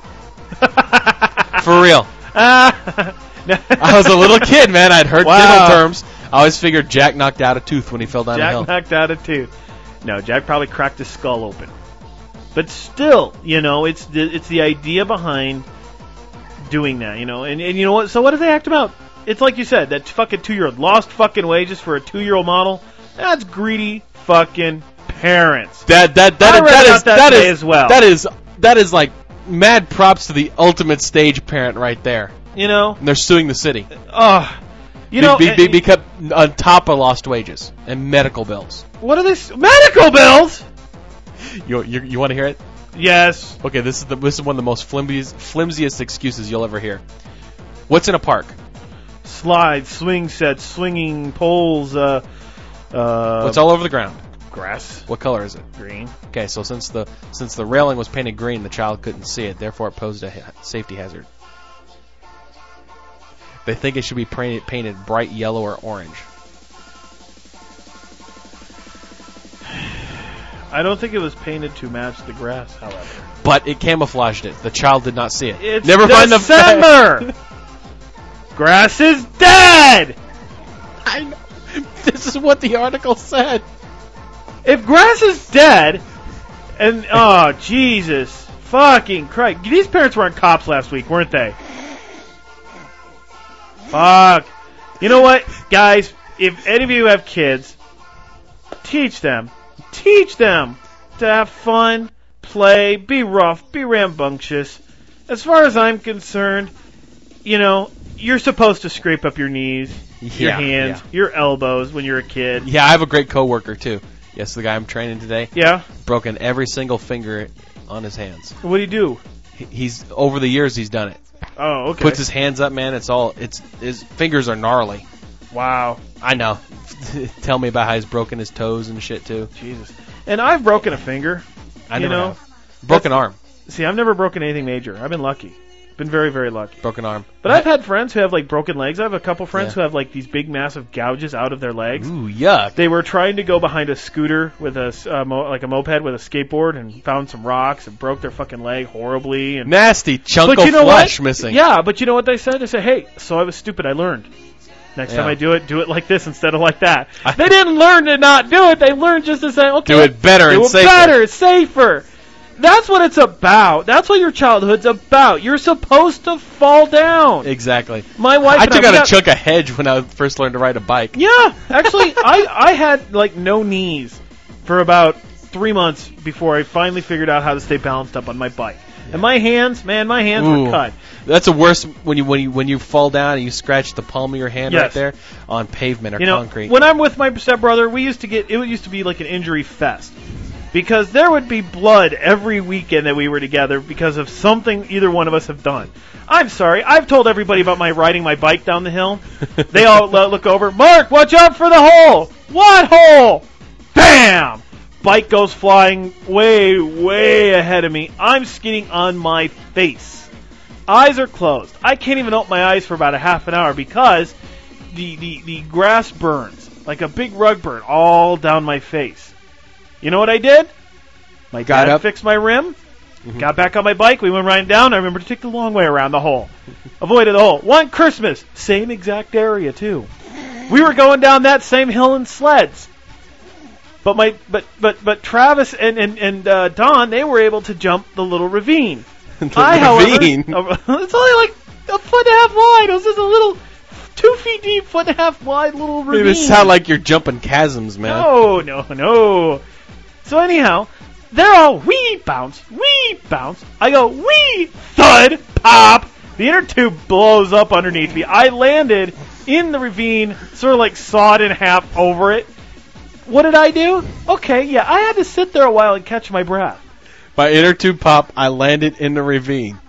For real. Ah. I was a little kid, man. I'd heard Wow. dental terms. I always figured Jack knocked out a tooth when he fell down a hill. Jack knocked out a tooth. No, Jack probably cracked his skull open. But still, you know, it's the, it's the idea behind doing that, you know. And, and you know what? So what do they act about? It's like you said, that fucking two-year-old lost fucking wages for a two-year-old model. That's greedy fucking parents. That that that I read that about is that that today is as well. that is that is like mad props to the ultimate stage parent right there. You know? And they're suing the city. Oh, you know, be, be, and- because on top of lost wages and medical bills. what are this? Medical bills? You you, you want to hear it? Yes. Okay, this is the this is one of the most flimsiest, flimsiest excuses you'll ever hear. What's in a park? Slides, swing sets, swinging poles, uh, uh, What's all over the ground? grass, What color is it? green. Okay, so since the since the railing was painted green, the child couldn't see it. Therefore, it posed a ha- safety hazard. They think it should be painted, painted bright yellow or orange. I don't think it was painted to match the grass, however. But it camouflaged it. The child did not see it. It's Never mind the fact. December! Grass is dead! I know. This is what the article said. If grass is dead, and, oh, Jesus. Fucking Christ. These parents weren't cops last week, weren't they? Fuck. You know what, guys? If any of you have kids, teach them. Teach them to have fun, play, be rough, be rambunctious. As far as I'm concerned, you know, you're supposed to scrape up your knees, your Yeah, hands, yeah. your elbows when you're a kid. Yeah, I have a great coworker too. Yes, the guy I'm training today. Yeah? Broken every single finger on his hands. What do you do? He- He's over the years he's done it. Oh, okay. Puts his hands up, man. It's all. It's his fingers are gnarly. Wow. I know. Tell me about how he's broken his toes and shit too. Jesus. And I've broken a finger. I you never know? have. Broken That's- arm. See, I've never broken anything major. I've been lucky. Been very, very lucky. Broken arm. But I've had friends who have like broken legs. I have a couple friends Yeah. who have like these big, massive gouges out of their legs. Ooh, yuck. They were trying to go behind a scooter with a s- uh, mo- like a moped with a skateboard and found some rocks and broke their fucking leg horribly. And Nasty chunk but of you know flesh what? missing. Yeah, but you know what they said? They said, "Hey, so I was stupid. I learned. Next Yeah. time I do it, do it like this instead of like that." They didn't learn to not do it. They learned just to say, "Okay, Do it better do and it safer." better, safer." That's what it's about. That's what your childhood's about. You're supposed to fall down. Exactly. My wife I and took we out a got- chunk of hedge when I first learned to ride a bike. Yeah, actually, I, I had like no knees for about three months before I finally figured out how to stay balanced up on my bike. And my hands, man, my hands Ooh. were cut. That's the worst when you when you when you fall down and you scratch the palm of your hand right Yes. there on pavement or You know, concrete. when I'm with my stepbrother, we used to get it used to be like an injury fest because there would be blood every weekend that we were together because of something either one of us have done. I'm sorry, I've told everybody about my riding my bike down the hill. They all lo- look over. Mark, watch out for the hole. What hole? Bam! Bike goes flying way, way ahead of me. I'm skidding on my face. Eyes are closed. I can't even open my eyes for about a half an hour because the, the, the grass burns like a big rug burn all down my face. You know what I did? My Got dad up. fixed my rim, Mhm. got back on my bike, we went riding down. I remember to take the long way around the hole. Avoided the hole. One Christmas, same exact area too. We were going down that same hill in sleds. But my but but but Travis and and and uh, Don, they were able to jump the little ravine. The I, ravine. however, it's only like a foot and a half wide. It was just a little two feet deep, foot and a half wide little ravine. It sound like you're jumping chasms, man. No, no, no. So anyhow, they're all wee bounce, wee bounce. I go wee thud pop. The inner tube blows up underneath me. I landed in the ravine, sort of like sawed in half over it. What did I do? Okay, yeah, I had to sit there a while and catch my breath. My inner tube pop, I landed in the ravine.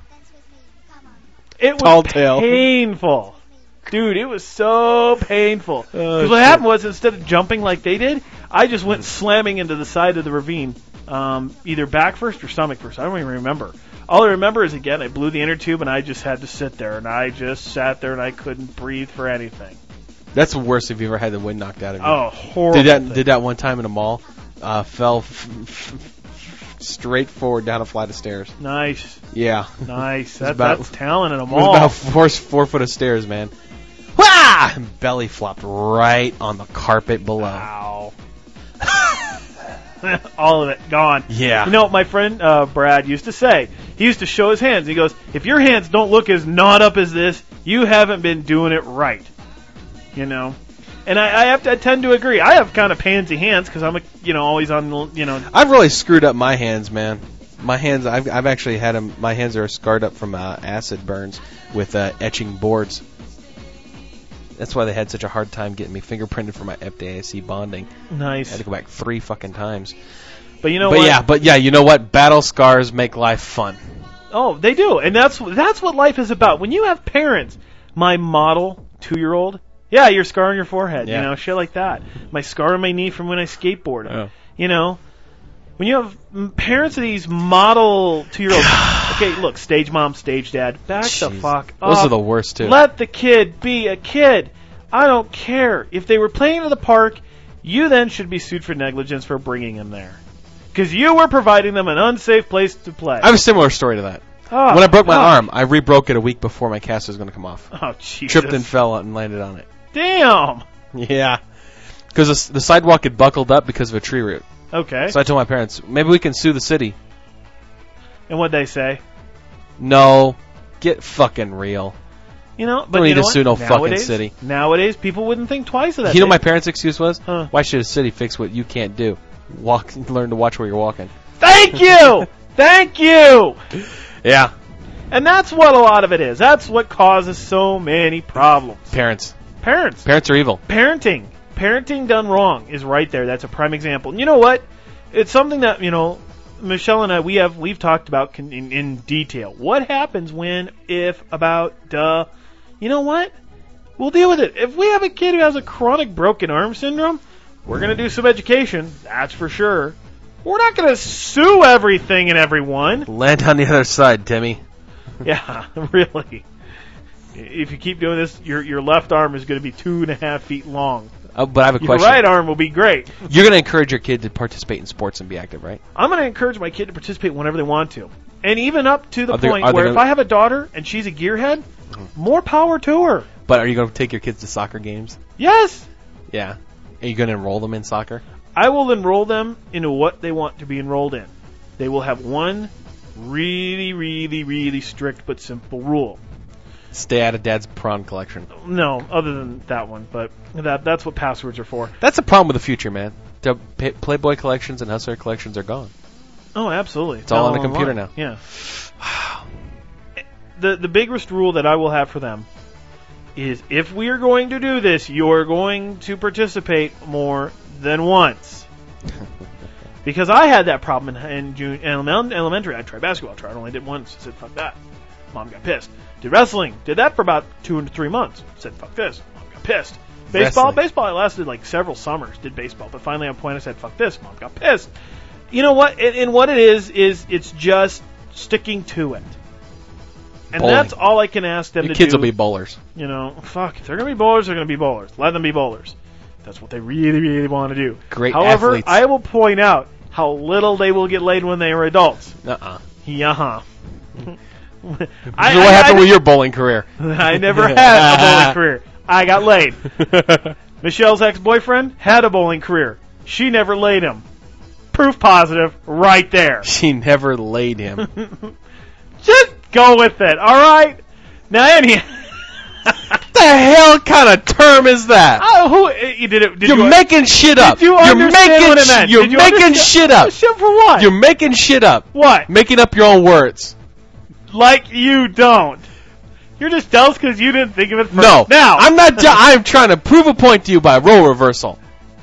It was Tall tale. painful. Dude, it was so painful. Oh, Because what shit. happened was, instead of jumping like they did, I just went slamming into the side of the ravine, um, either back first or stomach first. I don't even remember. All I remember is, again, I blew the inner tube, and I just had to sit there, and I just sat there, and I couldn't breathe for anything. That's the worst if you ever had the wind knocked out of you. Oh, horrible. Did that thing. did that one time in a mall. Uh, fell f- f- straight forward down a flight of stairs. Nice. Yeah. Nice. It was That, about- that's talent in a It was mall. about four four foot of stairs, man. Wah! And belly flopped right on the carpet below. Wow. All of it gone. Yeah. You know what my friend uh, Brad used to say? He used to show his hands. He goes, if your hands don't look as gnawed up as this, you haven't been doing it right. You know? And I, I have to I tend to agree. I have kind of pansy hands because I'm, a, you know, always on, the, you know. I've really screwed up my hands, man. My hands, I've, I've actually had them. My hands are scarred up from uh, acid burns with uh, etching boards. That's why they had such a hard time getting me fingerprinted for my F D I C bonding. I Nice. had to go back three fucking times. But you know but what? yeah, but yeah, you know what? Battle scars make life fun. Oh, they do, and that's that's what life is about. When you have parents, my model two-year-old, yeah, your scar on your forehead, Yeah. you know, shit like that. My scar on my knee from when I skateboarded, Oh. you know. When you have mm, parents of these model two-year-olds, okay, look, stage mom, stage dad, back the Jeez. fuck Those up. are the worst too. Let the kid be a kid. I don't care if they were playing in the park. You then should be sued for negligence for bringing them there. Because you were providing them an unsafe place to play. I have a similar story to that. Oh, when I broke my oh. arm, I re-broke it a week before my cast was going to come off. Oh, Jesus. Tripped and fell and landed on it. Damn. Yeah. Because the, the sidewalk had buckled up because of a tree root. Okay. So I told my parents, maybe we can sue the city. And what'd they say? No. Get fucking real. You know, but Don't you need know to what? sue no fucking Nowadays- city. Nowadays, people wouldn't think twice of that. You know They- what my parents' excuse was? Huh. Why should a city fix what you can't do? Walk, learn to watch where you're walking. Thank you! Thank you! Yeah. And that's what a lot of it is. That's what causes so many problems. Parents. Parents. Parents are evil. Parenting. Parenting done wrong is right there. That's a prime example. And you know what? It's something that, you know, Michelle and I, we have we've talked about con- in, in detail what happens when, if, about, duh. You know what? We'll deal with it. If we have a kid who has a chronic broken arm syndrome, we're going to do some education. That's for sure. We're not going to sue everything and everyone. Land on the other side, Timmy. Yeah, really. If you keep doing this, your your left arm is going to be two and a half feet long. Oh, but I have a Your question. right arm will be great. You're going to encourage your kid to participate in sports and be active, right? I'm going to encourage my kid to participate whenever they want to. And even up to the Are they- point are they where gonna- if I have a daughter and she's a gearhead, more power to her. But are you going to take your kids to soccer games? Yes. Yeah. Are you going to enroll them in soccer? I will enroll them into what they want to be enrolled in. They will have one really, really, really strict but simple rule. Stay out of Dad's prawn collection. No, other than that one, but that that's what passwords are for. That's the problem with the future, man. The Pay- Playboy collections and Hustler collections are gone. Oh, absolutely. It's all on the online. computer now. Yeah. The the biggest rule that I will have for them is if we are going to do this, you're going to participate more than once. Because I had that problem in, in June, element, elementary. I tried basketball. I tried, only did once. I said, fuck that. Mom got pissed. Did wrestling. Did that for about two to three months. Said, fuck this. Mom got pissed. Baseball. Wrestling. Baseball, I lasted like several summers. Did baseball. But finally, at a point, I said, fuck this. Mom got pissed. You know what? And, and what it is, is it's just sticking to it. And Bowling. that's all I can ask them Your to kids do. will be bowlers. You know, fuck. If they're going to be bowlers, they're going to be bowlers. Let them be bowlers. That's what they really, really want to do. Great However, athletes. I will point out how little they will get laid when they are adults. Uh-uh. Yeah. So what happened with your bowling career? I never had a bowling career. I got laid. Michelle's ex-boyfriend had a bowling career. She never laid him. Proof positive right there. She never laid him. Just go with it, all right? Now, anyhow. What the hell kind of term is that? Oh, who you did it? Did You're you, making shit up. Did you You're understand making what it sh- meant? You're Did you making understand- shit up. Shit for what? You're making shit up. What? Making up your own words. Like you don't. You're just jealous because you didn't think of it first. No. Now, I'm not. Ju- I'm trying to prove a point to you by role reversal.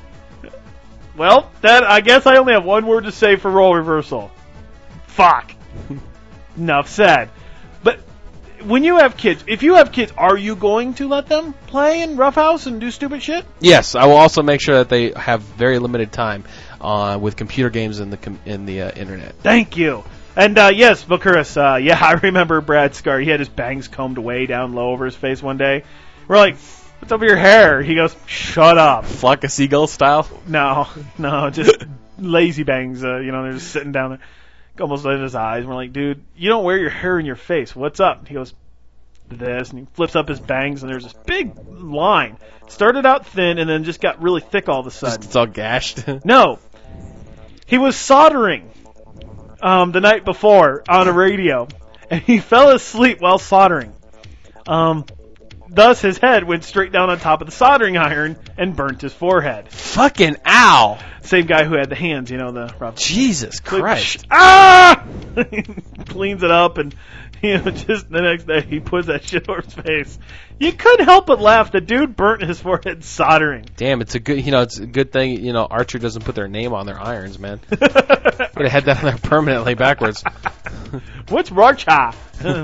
well, then I guess I only have one word to say for role reversal. Fuck. Enough said. But when you have kids, if you have kids, are you going to let them play in Roughhouse and do stupid shit? Yes, I will also make sure that they have very limited time uh, with computer games and the com- in the uh, internet. Thank you. And uh, yes, Bucurus, uh, yeah, I remember Brad Scar. He had his bangs combed way down low over his face one day. We're like, what's over your hair? He goes, shut up. Flock of seagull style? No, no, just lazy bangs. Uh, you know, they're just sitting down there, almost in his eyes. We're like, dude, you don't wear your hair in your face. What's up? He goes, this, and he flips up his bangs, and there's this big line. Started out thin, and then just got really thick all of a sudden. Just, it's all gashed. No, he was soldering um, the night before on a radio, and he fell asleep while soldering. Um, thus, his head went straight down on top of the soldering iron and burnt his forehead. Fucking ow! Same guy who had the hands, you know, the rough. Jesus Christ! Ah! Cleans it up, and you know, just the next day he puts that shit over his face. You couldn't help but laugh. The dude burnt his forehead soldering. Damn, it's a good, you know, it's a good thing, you know, Archer doesn't put their name on their irons, man. Would have had that on there permanently backwards. What's Rorcha?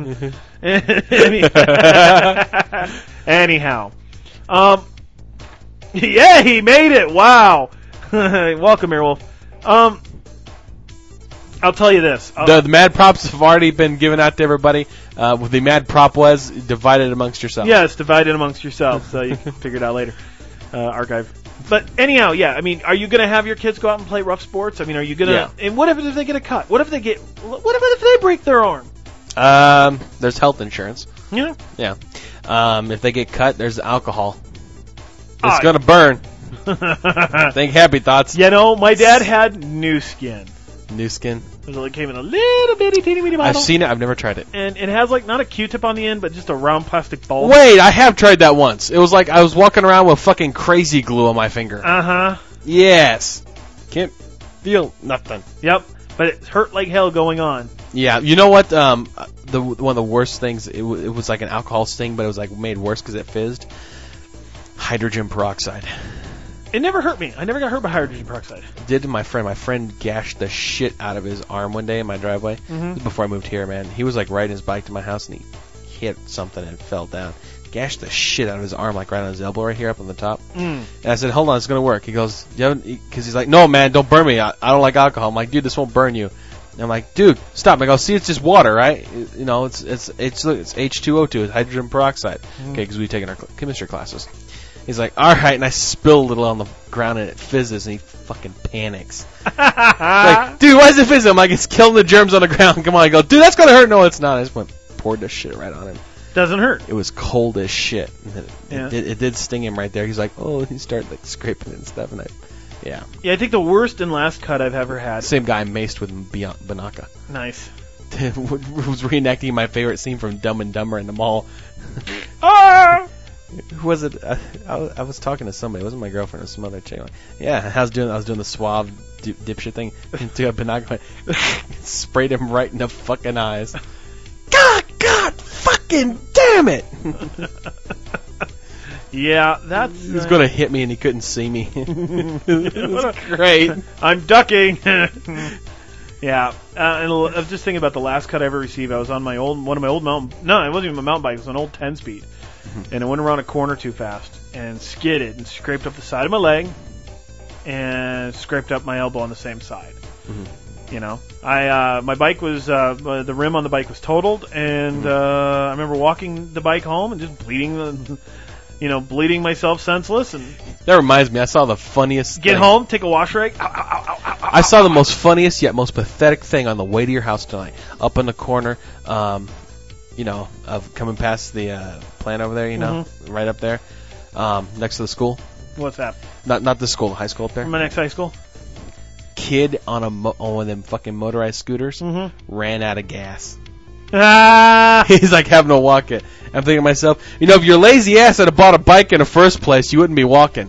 Anyhow, um, yeah, he made it. Wow. Welcome, Airwolf. Um, I'll tell you this. Um, The, the mad props have already been given out to everybody. Uh, what the mad prop was divided amongst yourselves. Yeah, it's divided amongst yourselves, so you can figure it out later. Uh, archive. But anyhow, yeah, I mean, are you going to have your kids go out and play rough sports? I mean, are you going to... Yeah. And what if, if they get a cut? What if they get... What if, if they break their arm? Um, there's health insurance. Yeah. Yeah. Um, if they get cut, there's alcohol. It's Ah. gonna burn. Think happy thoughts. You know, my dad had new skin. New skin. It came in a little bitty, teeny, weeny bottle. I've seen it. I've never tried it. And it has, like, not a Q-tip on the end, but just a round plastic bulb. Wait, I have tried that once. It was like I was walking around with fucking crazy glue on my finger. Uh-huh. Yes. Can't feel nothing. Yep. But it hurt like hell going on. Yeah, you know what? Um, the one of the worst things. It, w- it was like an alcohol sting, but it was like made worse because it fizzed. Hydrogen peroxide. It never hurt me. I never got hurt by hydrogen peroxide. Did to my friend. My friend gashed the shit out of his arm one day in my driveway. Mhm. Before I moved here, man. He was like riding his bike to my house and he hit something and fell down. Gashed the shit out of his arm, like right on his elbow right here up on the top. Mm. And I said, hold on, it's going to work. He goes, because he's like, no, man, don't burn me. I, I don't like alcohol. I'm like, dude, this won't burn you. And I'm like, dude, stop. I go, see, it's just water, right? You know, it's it's it's it's H two O two, it's hydrogen peroxide. Mm. Okay, because we've taken our cl- chemistry classes. He's like, all right, and I spill a little on the ground and it fizzes, and he fucking panics. Like, dude, why is it fizzing? I'm like, it's killing the germs on the ground. Come on. I go, dude, that's gonna hurt. No, it's not. I just went poured this shit right on him. Doesn't hurt. It was cold as shit. It, Yeah. it, did, it did sting him right there. He's like, oh, he started like scraping it and stuff, and I, yeah. Yeah, I think the worst and last cut I've ever had. Same guy maced with Bian- Banaka. Nice. Was reenacting my favorite scene from Dumb and Dumber in the mall. Ah! Who was it? I, I, was- I was talking to somebody. It wasn't my girlfriend. It was some other chick. Like, yeah, I was doing. I was doing the suave dip, dipshit thing. And took a Banaka, sprayed him right in the fucking eyes. God, God, fucking damn it! Yeah, that's. He was gonna hit me and he couldn't see me. It was great. I'm ducking. Yeah, uh, and I was just thinking about the last cut I ever received. I was on my old one of my old mountain. No, it wasn't even a mountain bike. It was an old ten speed, and I went around a corner too fast and skidded and scraped up the side of my leg and scraped up my elbow on the same side. Mm-hmm. You know, I uh, my bike was uh, the rim on the bike was totaled, and uh, I remember walking the bike home and just bleeding the. You know, bleeding myself senseless, and That reminds me. I saw the funniest. get thing. home, take a wash rag. Ow, ow, ow, ow, ow, ow, I saw the most funniest yet most pathetic thing on the way to your house tonight. Up in the corner, um, you know, of coming past the uh, plant over there. You know, right up there, um, next to the school. What's that? Not not the school, the high school up there. From my next high school. Kid on a mo- on one of them fucking motorized scooters Mhm. ran out of gas. Ah! He's like having to walk it. I'm thinking to myself, you know, if your lazy ass had bought a bike in the first place, you wouldn't be walking.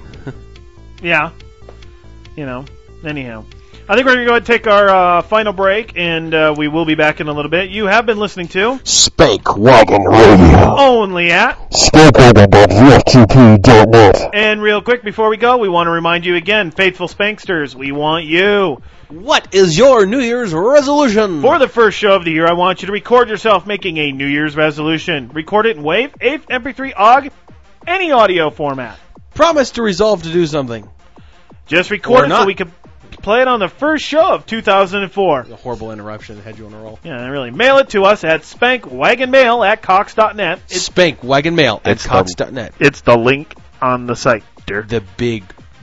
Yeah. You know. Anyhow. I think we're going to go ahead and take our uh, final break, and uh, we will be back in a little bit. You have been listening to Spank Wagon Radio. Only at spank wagon dot v f t p dot net. And real quick before we go, we want to remind you again, faithful Spanksters, we want you. What is your New Year's resolution? For the first show of the year, I want you to record yourself making a New Year's resolution. Record it in WAV, A V, M P three, O G, any audio format. Promise to resolve to do something. Just record Or it so not. we can play it on the first show of two thousand four. A horrible interruption had you on a roll. Yeah, really. Mail it to us at spankwagonmail at cox dot net. It's, Spank Wagon Mail at It's the- cox dot net. it's the link on the site, dear. The big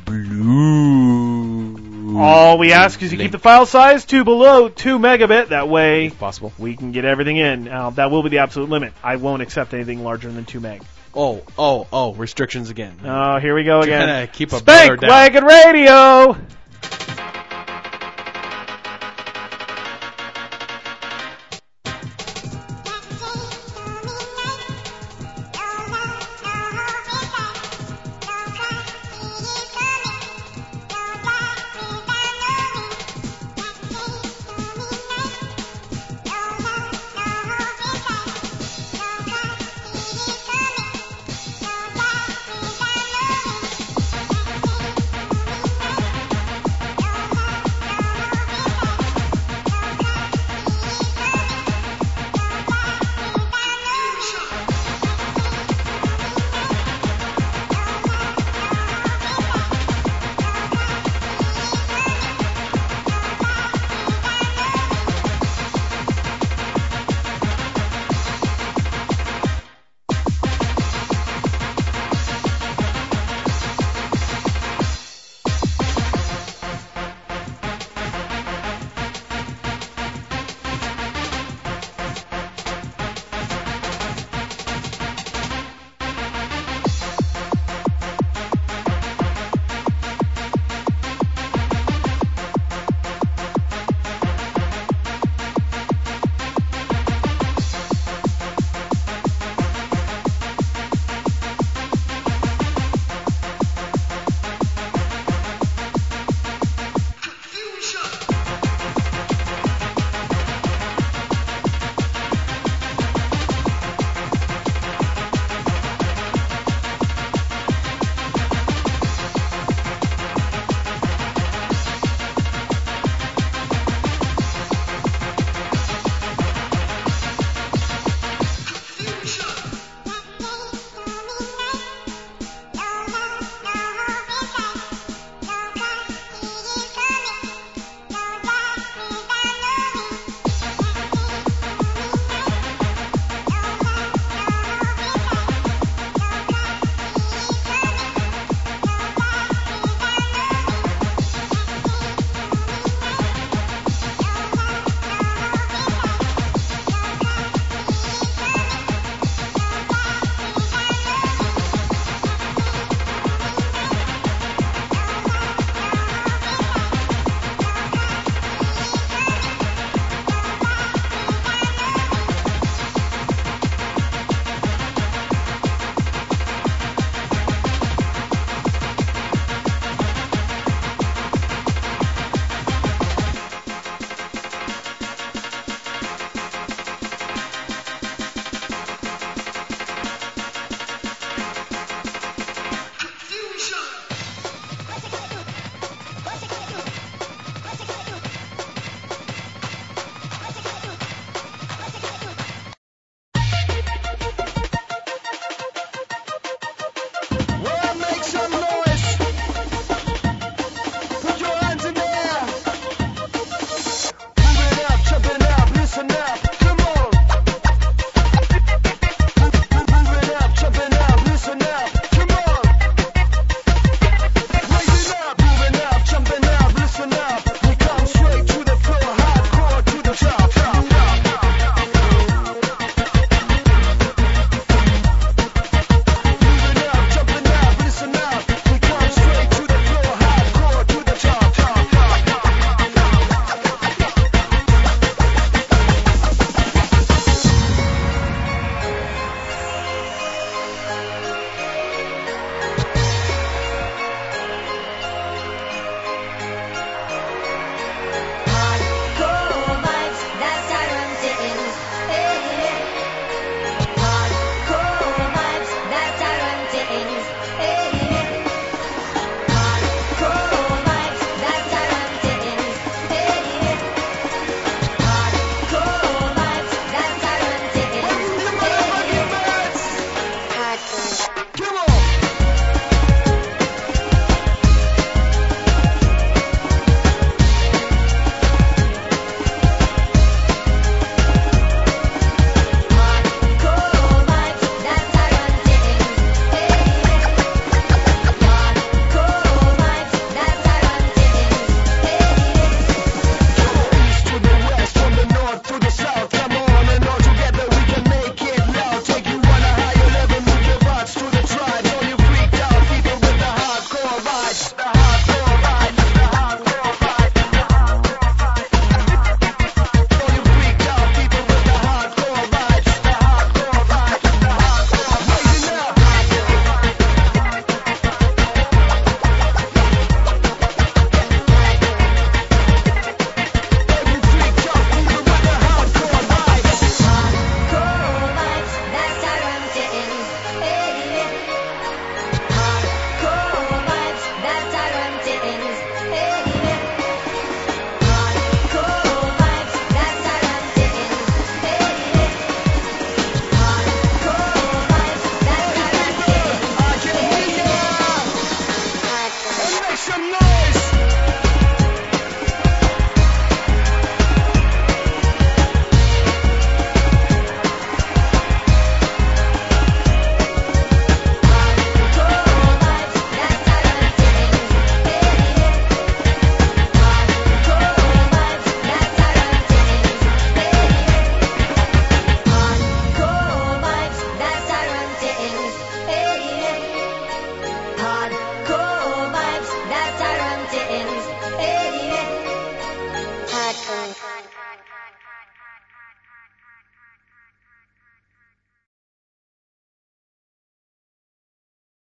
blue. All we ask is you keep the file size to below two megabit. That way if possible. we can get everything in. Uh, that will be the absolute limit. I won't accept anything larger than two meg. Oh, oh, oh, restrictions again. Oh, here we go again. Trying to keep a Spank brother down. Wagon Radio!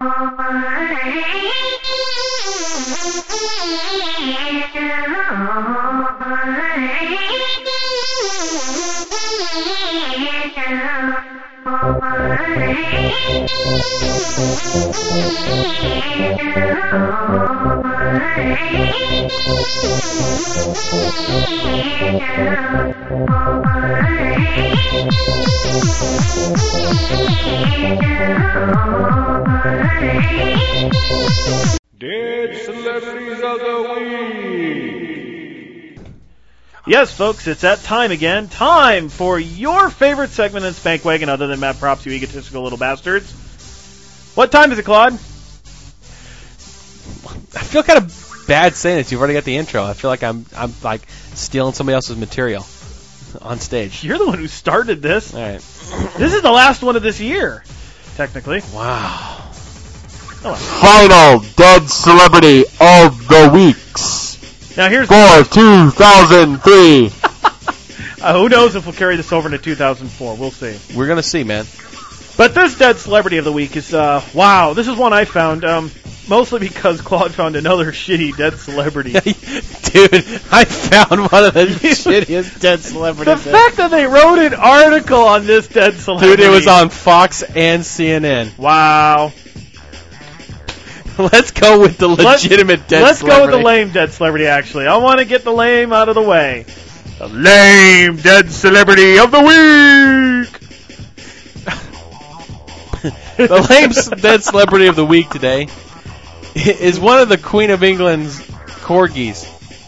Dead Celebrities of the Week. Yes, folks, it's that time again. Time for your favorite segment in Spank Wagon other than Matt Props, you egotistical little bastards. What time is it, Claude? I feel kind of bad saying this. You've already got the intro. I feel like I'm I'm like stealing somebody else's material on stage. You're the one who started this. All right. This is the last one of this year, technically. Wow. Final Dead Celebrity of the Weeks Now here's for two thousand three. uh, who knows if we'll carry this over into two thousand four. We'll see. We're going to see, man. But this Dead Celebrity of the Week is, uh, wow, this is one I found, um, mostly because Claude found another shitty dead celebrity. Dude, I found one of the shittiest dead celebrities. The fact that they wrote an article on this dead celebrity. Dude, it was on Fox and C N N. Wow. Let's go with the legitimate let's, dead let's celebrity. Let's go with the lame dead celebrity, actually. I want to get the lame out of the way. The lame Dead Celebrity of the Week. The lame dead celebrity of the week today is one of the Queen of England's corgis.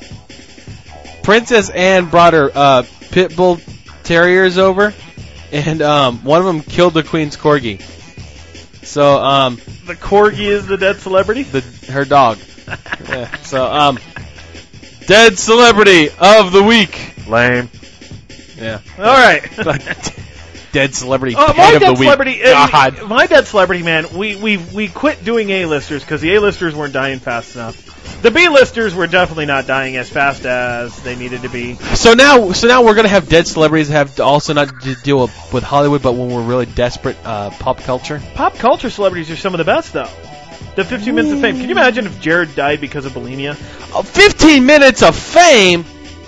Princess Anne brought her uh, pit bull terriers over, and um, one of them killed the Queen's corgi. So um, the corgi is the dead celebrity? The her dog. Yeah, so um, dead celebrity of the week. Lame. Yeah. All right. Dead celebrity uh, pet my of dead the week. Celebrity, God. Uh, my dead celebrity, man, we, we, we quit doing A-listers because the A-listers weren't dying fast enough. The B-listers were definitely not dying as fast as they needed to be. So now so now we're going to have dead celebrities that have to also not to deal with, with Hollywood, but when we're really desperate, uh, pop culture. Pop culture celebrities are some of the best, though. The fifteen minutes of fame. Can you imagine if Jared died because of bulimia? Uh, fifteen minutes of fame?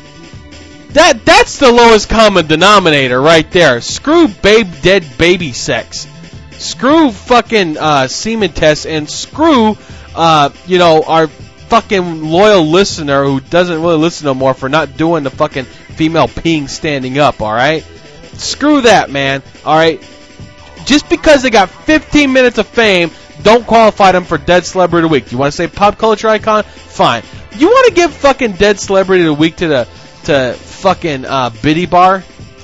That That's the lowest common denominator right there. Screw babe dead baby sex. Screw fucking uh, semen tests, and screw, uh, you know, our fucking loyal listener who doesn't really listen no more for not doing the fucking female peeing standing up, alright? Screw that, man, alright? Just because they got fifteen minutes of fame, don't qualify them for Dead Celebrity of the Week. You want to say pop culture icon? Fine. You want to give fucking Dead Celebrity of the Week to the to fucking uh, Biddy Bar?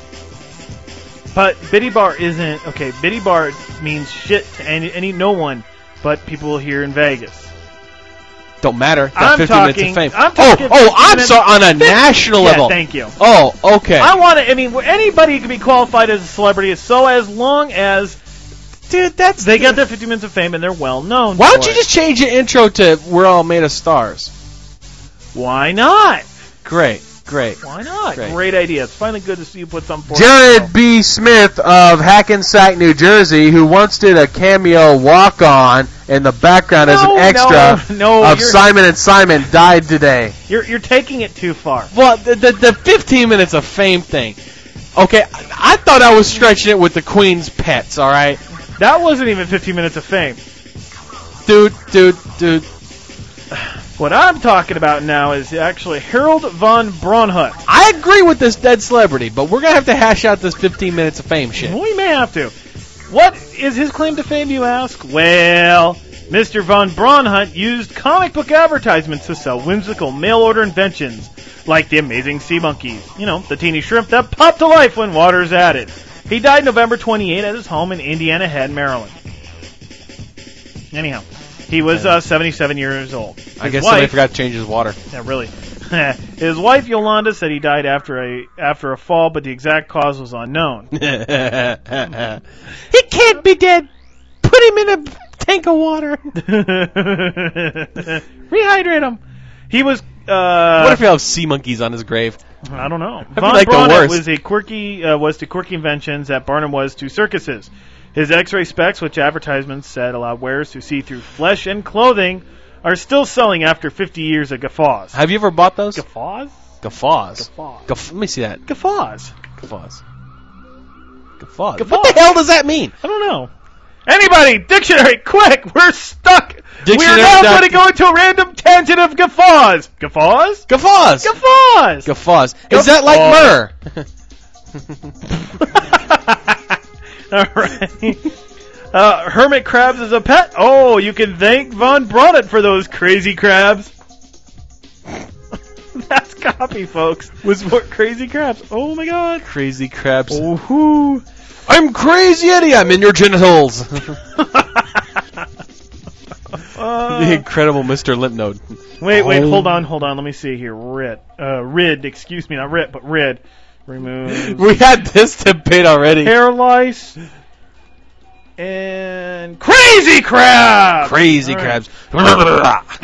But Biddy Bar isn't okay. Biddy Bar means shit to any, any no one but people here in Vegas. Don't matter. Got I'm fifteen talking. minutes of fame. I'm oh, talking oh, I'm minutes, sorry. On a fifty, national yeah, level. Thank you. Oh, okay. I want to. I mean, anybody can be qualified as a celebrity, so as long as, dude, that's they got their fifty minutes of fame and they're well known. Why don't for you it. just change the intro to "We're all made of stars"? Why not? Great. Great. Why not? Great. Great idea. It's finally good to see you put something forward. Jared B. Smith of Hackensack, New Jersey, who once did a cameo walk-on in the background no, as an extra no, no, of Simon and Simon, died today. You're you're taking it too far. Well, the, the the fifteen minutes of fame thing. Okay, I, I thought I was stretching it with the Queen's pets. All right, that wasn't even fifteen minutes of fame, dude, dude, dude. What I'm talking about now is actually Harold von Braunhut. I agree with this dead celebrity, but we're going to have to hash out this fifteen minutes of fame shit. We may have to. What is his claim to fame, you ask? Well, Mister von Braunhut used comic book advertisements to sell whimsical mail-order inventions, like the amazing sea monkeys. You know, the teeny shrimp that pop to life when water's added. He died November twenty-eighth at his home in Indiana Head, Maryland. Anyhow. He was uh, seventy-seven years old. His I guess wife, somebody forgot to change his water. Yeah, really. His wife Yolanda said he died after a after a fall, but the exact cause was unknown. He can't be dead. Put him in a tank of water. Rehydrate him. He was. Uh, what if you have sea monkeys on his grave? I don't know. That'd Von be like Braunhut the worst. was a quirky uh, was to quirky inventions that Barnum was to circuses. His X-ray specs, which advertisements said allowed wearers to see through flesh and clothing, are still selling after fifty years of guffaws. Have you ever bought those? Guffaws? Guffaws. Guffaws. Guff- let me see that. Guffaws. Guffaws. Guffaws. Guffaws. What the hell does that mean? I don't know. Anybody, dictionary, quick! We're stuck. Dictionary We're now dot- going to go into a random tangent of guffaws. Guffaws? Guffaws. Guffaws. Guffaws. Is that like myrrh? All right. Uh, hermit crabs as a pet. Oh, you can thank Von Bronnett for those crazy crabs. That's copy, folks. Was what crazy crabs? Oh my God. Crazy crabs. Oh, hoo. I'm Crazy Eddie. I'm in your genitals. Uh, The incredible Mister Limpnode. Wait, wait, Oh. hold on, hold on. Let me see here. Rid, uh, rid. Excuse me, not rid, but rid. Remove We had this debate already. hair lice and crazy crab. Crazy All right. crabs.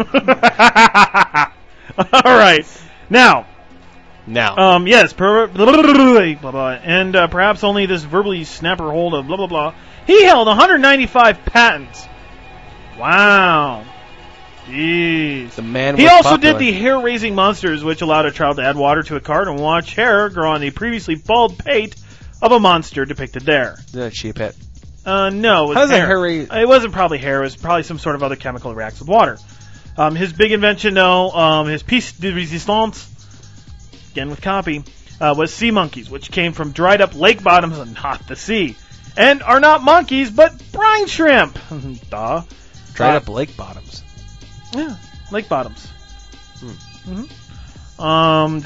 All right, now. Now. Um, yes, per, blah, blah, blah, blah, blah, and uh, perhaps only this verbally snapper hold of blah blah blah. He held one hundred ninety-five patents. Wow. Jeez. The man He was also popular. did the hair-raising monsters, which allowed a child to add water to a card and watch hair grow on the previously bald pate of a monster depicted there. Is that a sheep head? Uh, no, it was How does a hair. hair raise- It wasn't probably hair. It was probably some sort of other chemical that reacts with water. Um, his big invention, though, um, his piece de resistance, again with copy, uh, was sea monkeys, which came from dried up lake bottoms and not the sea, and are not monkeys but brine shrimp. Duh. Dried Uh, up lake bottoms. Yeah, lake bottoms. Hmm. Mm-hmm. Um,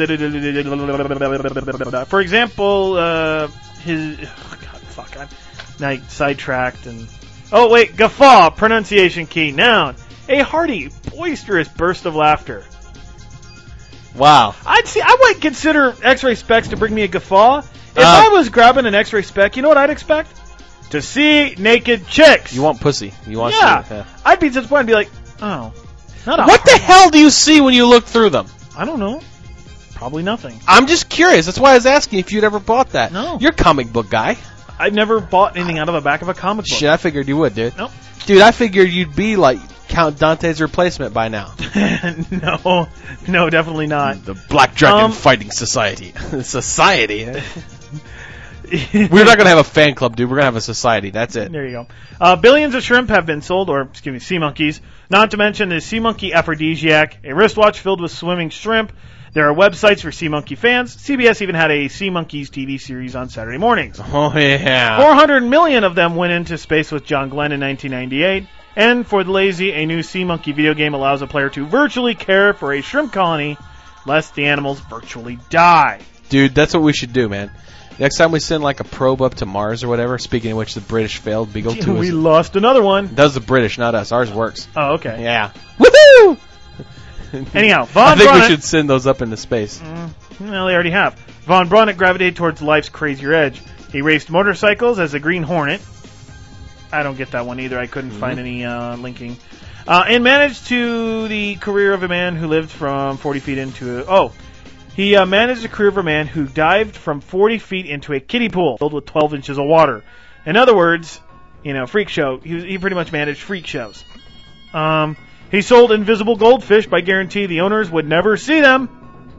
for example, uh, his oh God, fuck, I'm now sidetracked and oh wait, guffaw, pronunciation key, noun, a hearty, boisterous burst of laughter. Wow. I'd see, I might consider X-ray specs to bring me a guffaw. If Uh, I was grabbing an X-ray spec, you know what I'd expect? To see naked chicks. You want pussy. You want Yeah. to see, I'd be disappointed and be like, oh, not a What the hell do you see when you look through them? I don't know. Probably nothing. I'm just curious. That's why I was asking if you'd ever bought that. No. You're a comic book guy. I've never bought anything out of the back of a comic book. Shit, I figured you would, dude. Nope. Dude, I figured you'd be like Count Dante's replacement by now. no, no, definitely not. The Black Dragon Um, Fighting Society. Society? eh? We're not going to have a fan club, dude. We're going to have a society. That's it. There you go. Uh, billions of shrimp have been sold, or excuse me, sea monkeys. Not to mention the sea monkey aphrodisiac, a wristwatch filled with swimming shrimp. There are websites for sea monkey fans. C B S even had a Sea Monkeys T V series on Saturday mornings. Oh, yeah. four hundred million of them went into space with John Glenn in nineteen ninety-eight. And for the lazy, a new Sea Monkey video game allows a player to virtually care for a shrimp colony, lest the animals virtually die. Dude, that's what we should do, man. Next time we send like a probe up to Mars or whatever, speaking of which the British failed, Beagle two We was... lost another one. That was the British, not us. Ours works. Oh, okay. Yeah. Woohoo! Anyhow, I Von think we Bronnett- should send those up into space. Mm, well, they already have. Von Bronnett gravitated towards life's crazier edge. He raced motorcycles as a Green Hornet. I don't get that one either. I couldn't Mm-hmm. find any uh, linking. Uh, and managed to the career of a man who lived from forty feet into a... Oh, he uh, managed the career of a man who dived from forty feet into a kiddie pool filled with twelve inches of water. In other words, you know, freak show. He, was, he pretty much managed freak shows. Um... He sold invisible goldfish by guarantee the owners would never see them.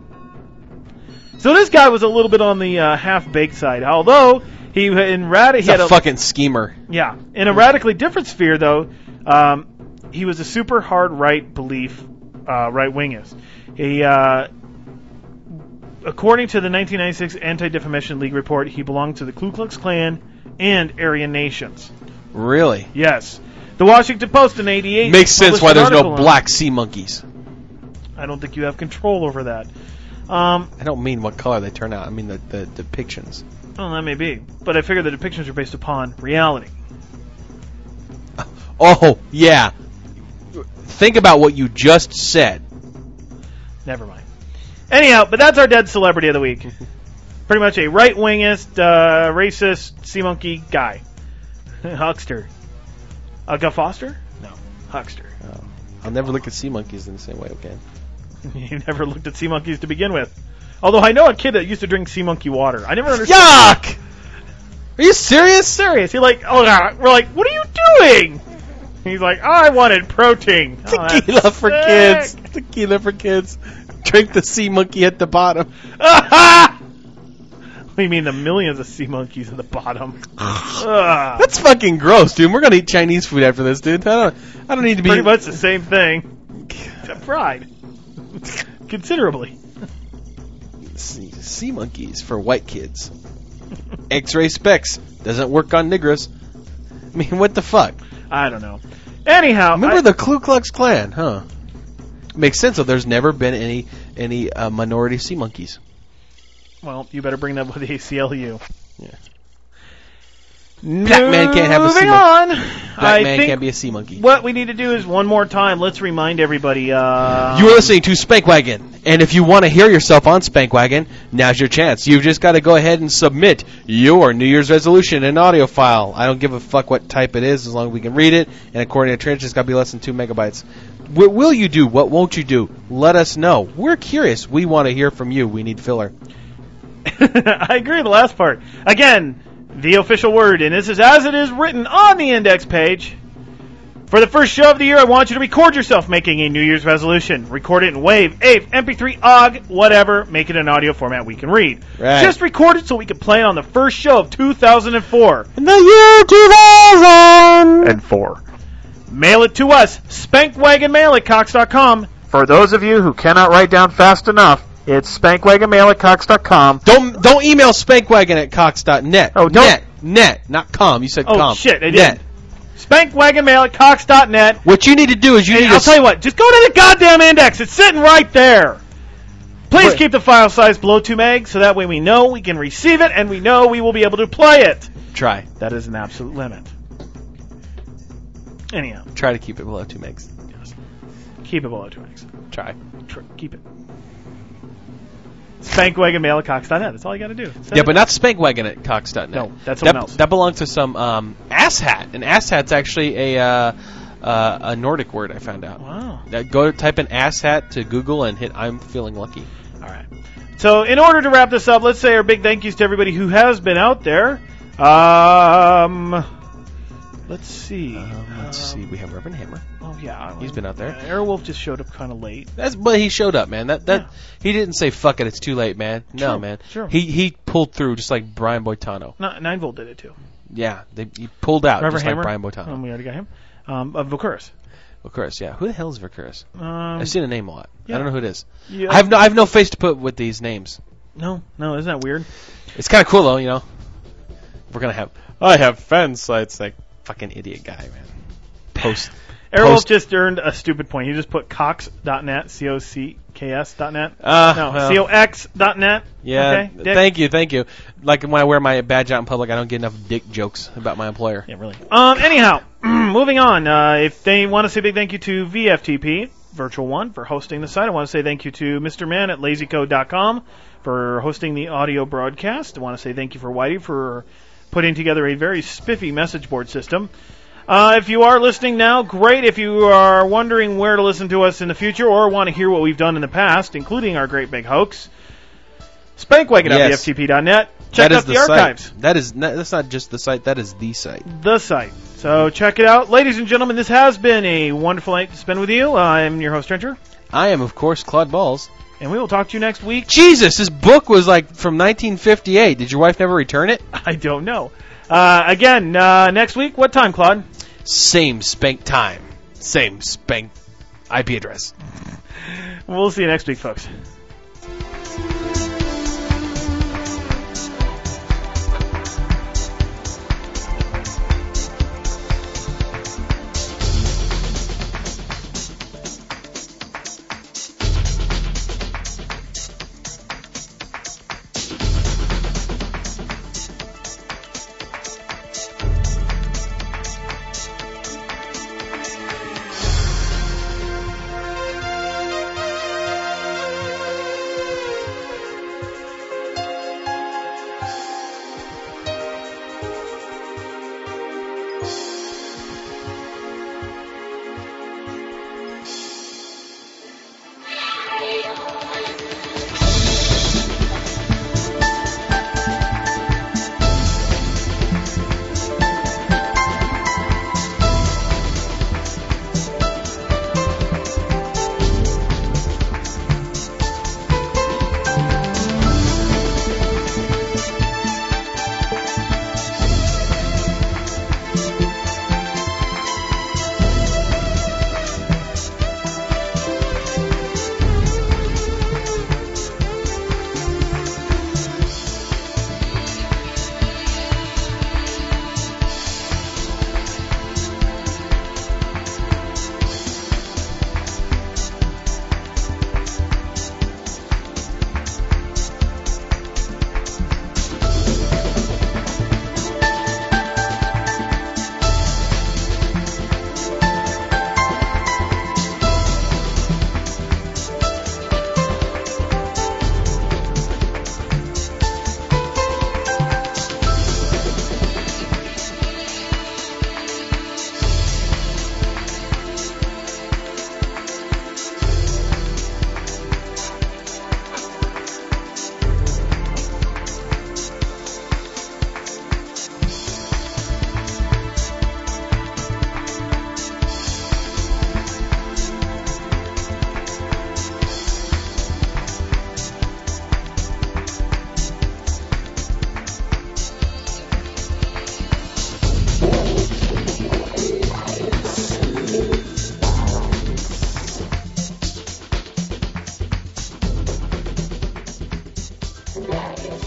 So this guy was a little bit on the uh, half-baked side. Although, he in rad- he He's had a a fucking schemer. Yeah. In a radically different sphere, though, um, he was a super hard right belief uh, right-wingist. He, uh, according to the nineteen ninety-six Anti-Defamation League report, he belonged to the Ku Klux Klan and Aryan Nations. Really? Yes. The Washington Post in eighty-eight Makes sense published why an there's no article on- black sea monkeys. I don't think you have control over that. Um, I don't mean what color they turn out. I mean the, the depictions. well, that may be. But I figure the depictions are based upon reality. Oh, yeah. Think about what you just said. Never mind. Anyhow, but that's our dead celebrity of the week. Pretty much a right-wingist, uh, racist, sea monkey guy. Huckster. Uh, Guy Foster? No. Huckster. Oh. I'll never look at sea monkeys in the same way again. You never looked at sea monkeys to begin with. Although I know a kid that used to drink sea monkey water. I never understood. Yuck! Are you serious? Serious. He's like, oh, God. We're like, what are you doing? He's like, oh, I wanted protein. Oh, that's Tequila for sick. kids. Tequila for kids. Drink the sea monkey at the bottom. What do you mean the millions of sea monkeys at the bottom? Ugh. That's fucking gross, dude. We're gonna eat Chinese food after this, dude. I don't. I don't need to be. Pretty much the same thing, except fried. Considerably. Sea, sea monkeys for white kids. X-ray specs doesn't work on niggers. I mean, what the fuck? I don't know. Anyhow, remember I, the Ku Klux Klan, huh? Makes sense. So there's never been any any uh, minority sea monkeys. Well, you better bring that with the A C L U. Yeah. Black man can't have a sea Moving monkey. on. Black I man think can't be a sea monkey. What we need to do is one more time. Let's remind everybody. Uh, You are listening to Spankwagon, and if you want to hear yourself on Spankwagon, now's your chance. You've just got to go ahead and submit your New Year's resolution in audio file. I don't give a fuck what type it is, as long as we can read it. And according to Trench, it's got to be less than two megabytes. What will you do? What won't you do? Let us know. We're curious. We want to hear from you. We need filler. I agree with the last part. Again, the official word, and this is as it is written on the index page. For the first show of the year, I want you to record yourself making a New Year's resolution. Record it in WAV, A V E, M P three, O G, whatever. Make it an audio format we can read. Right. Just record it so we can play it on the first show of two thousand four. In the year two thousand And four. Mail it to us, spankwagonmail at cox dot com. For those of you who cannot write down fast enough, it's spankwagonmail at cox dot com. Don't don't email spankwagon at cox dot net. Oh, don't- net, net, not com. You said Oh, com. shit, I net. did. Spankwagonmail at cox dot net. What you need to do is you And need I'll to tell you what, just go to the goddamn index. It's sitting right there. Please Wait. keep the file size below two meg so that way we know we can receive it and we know we will be able to play it. try. That is an absolute limit. Anyhow, Try to keep it below two megs. keep it below two megs. Try. Tr- keep it. Spankwagonmail at cox dot net. That's all you got to do. Send Yeah, it. but not spankwagon at cox dot net. No, that's that, someone else. That belongs to some um, asshat. And asshat's actually a uh, uh, a Nordic word, I found out. Wow. Uh, go type in asshat to Google and hit I'm feeling lucky. All right. So in order to wrap this up, let's say our big thank yous to everybody who has been out there. Um, let's see. Um, let's see. We have Reverend Hammer. Oh yeah, He's been out there. Yeah, Airwolf just showed up kind of late. That's but he showed up, man. That that Yeah. he didn't say fuck it, it's too late, man. No, True, man. true. He he pulled through just like Brian Boitano. No, Nine Volt did it too. Yeah, they, he pulled out Reverend just Hammer. like Brian Boitano. Um, we already got him. Um, of Vokurus. Of course, yeah. Who the hell is Vickers? Um, I've seen a name a lot. yeah. I don't know who it is. Yeah. I have no I have no face to put with these names. No, no, isn't that weird? It's kind of cool though, you know. We're gonna have I have fan sites like fucking idiot guy, man. Post. Airwolf post- just earned a stupid point. He just put cox dot net, C O C K S dot net. Uh, no, well. C O X dot net. Yeah. Okay, Dick? Thank you, thank you. Like when I wear my badge out in public, I don't get enough dick jokes about my employer. Yeah, really. Um, anyhow, moving on. Uh, if they want to say a big thank you to V F T P, Virtual One, for hosting the site, I want to say thank you to Mister Man at lazy code dot com for hosting the audio broadcast. I want to say thank you for Whitey for putting together a very spiffy message board system. Uh, if you are listening now, great. If you are wondering where to listen to us in the future or want to hear what we've done in the past, including our great big hoax, spankwagon dot V F T P dot net. Check That is out the, site. archives. That is not, that's not just the site. That is the site. The site. So check it out. Ladies and gentlemen, this has been a wonderful night to spend with you. I'm your host, Trencher. I am, of course, Claude Balls. And we will talk to you next week. Jesus, this book was like from nineteen fifty-eight. Did your wife never return it? I don't know. Uh, again, uh, next week, what time, Claude? Same spank time. Same spank I P address. We'll see you next week, folks.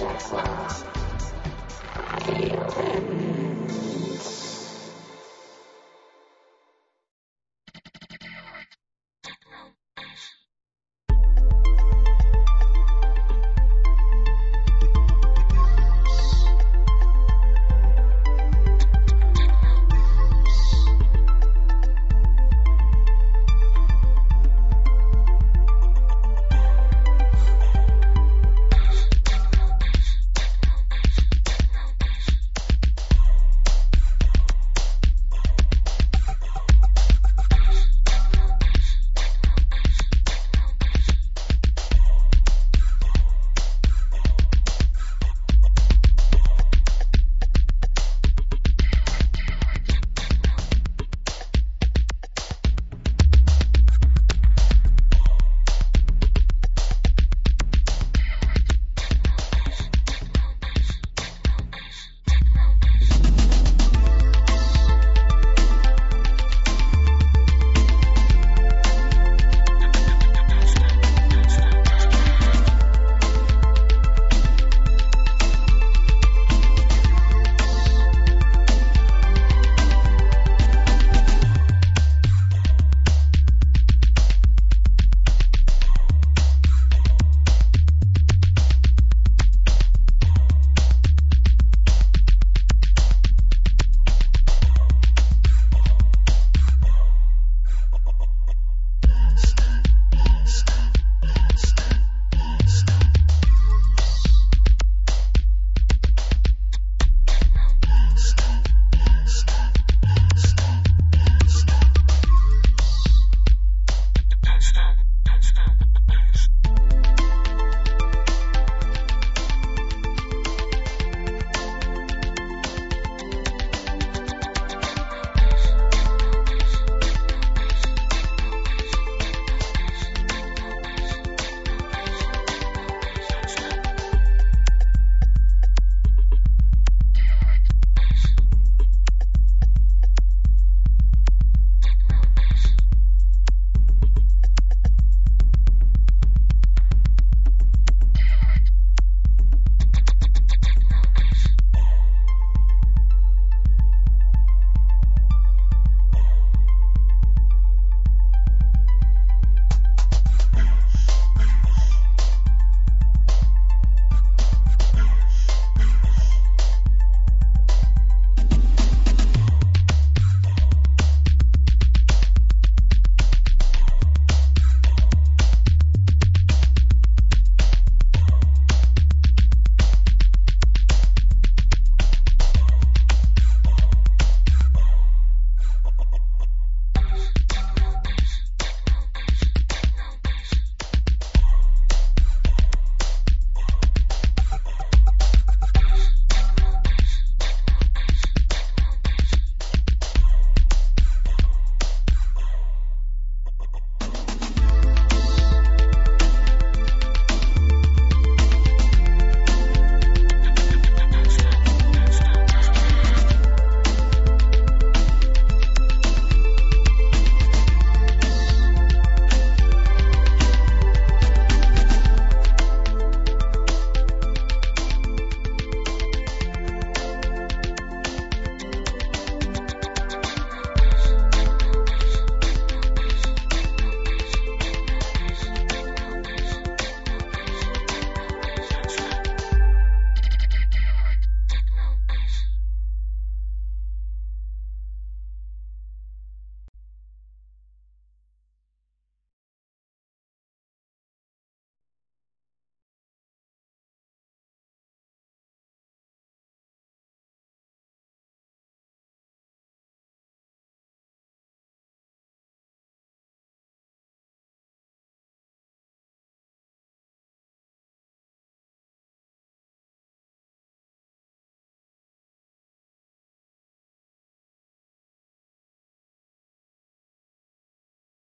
Thank you.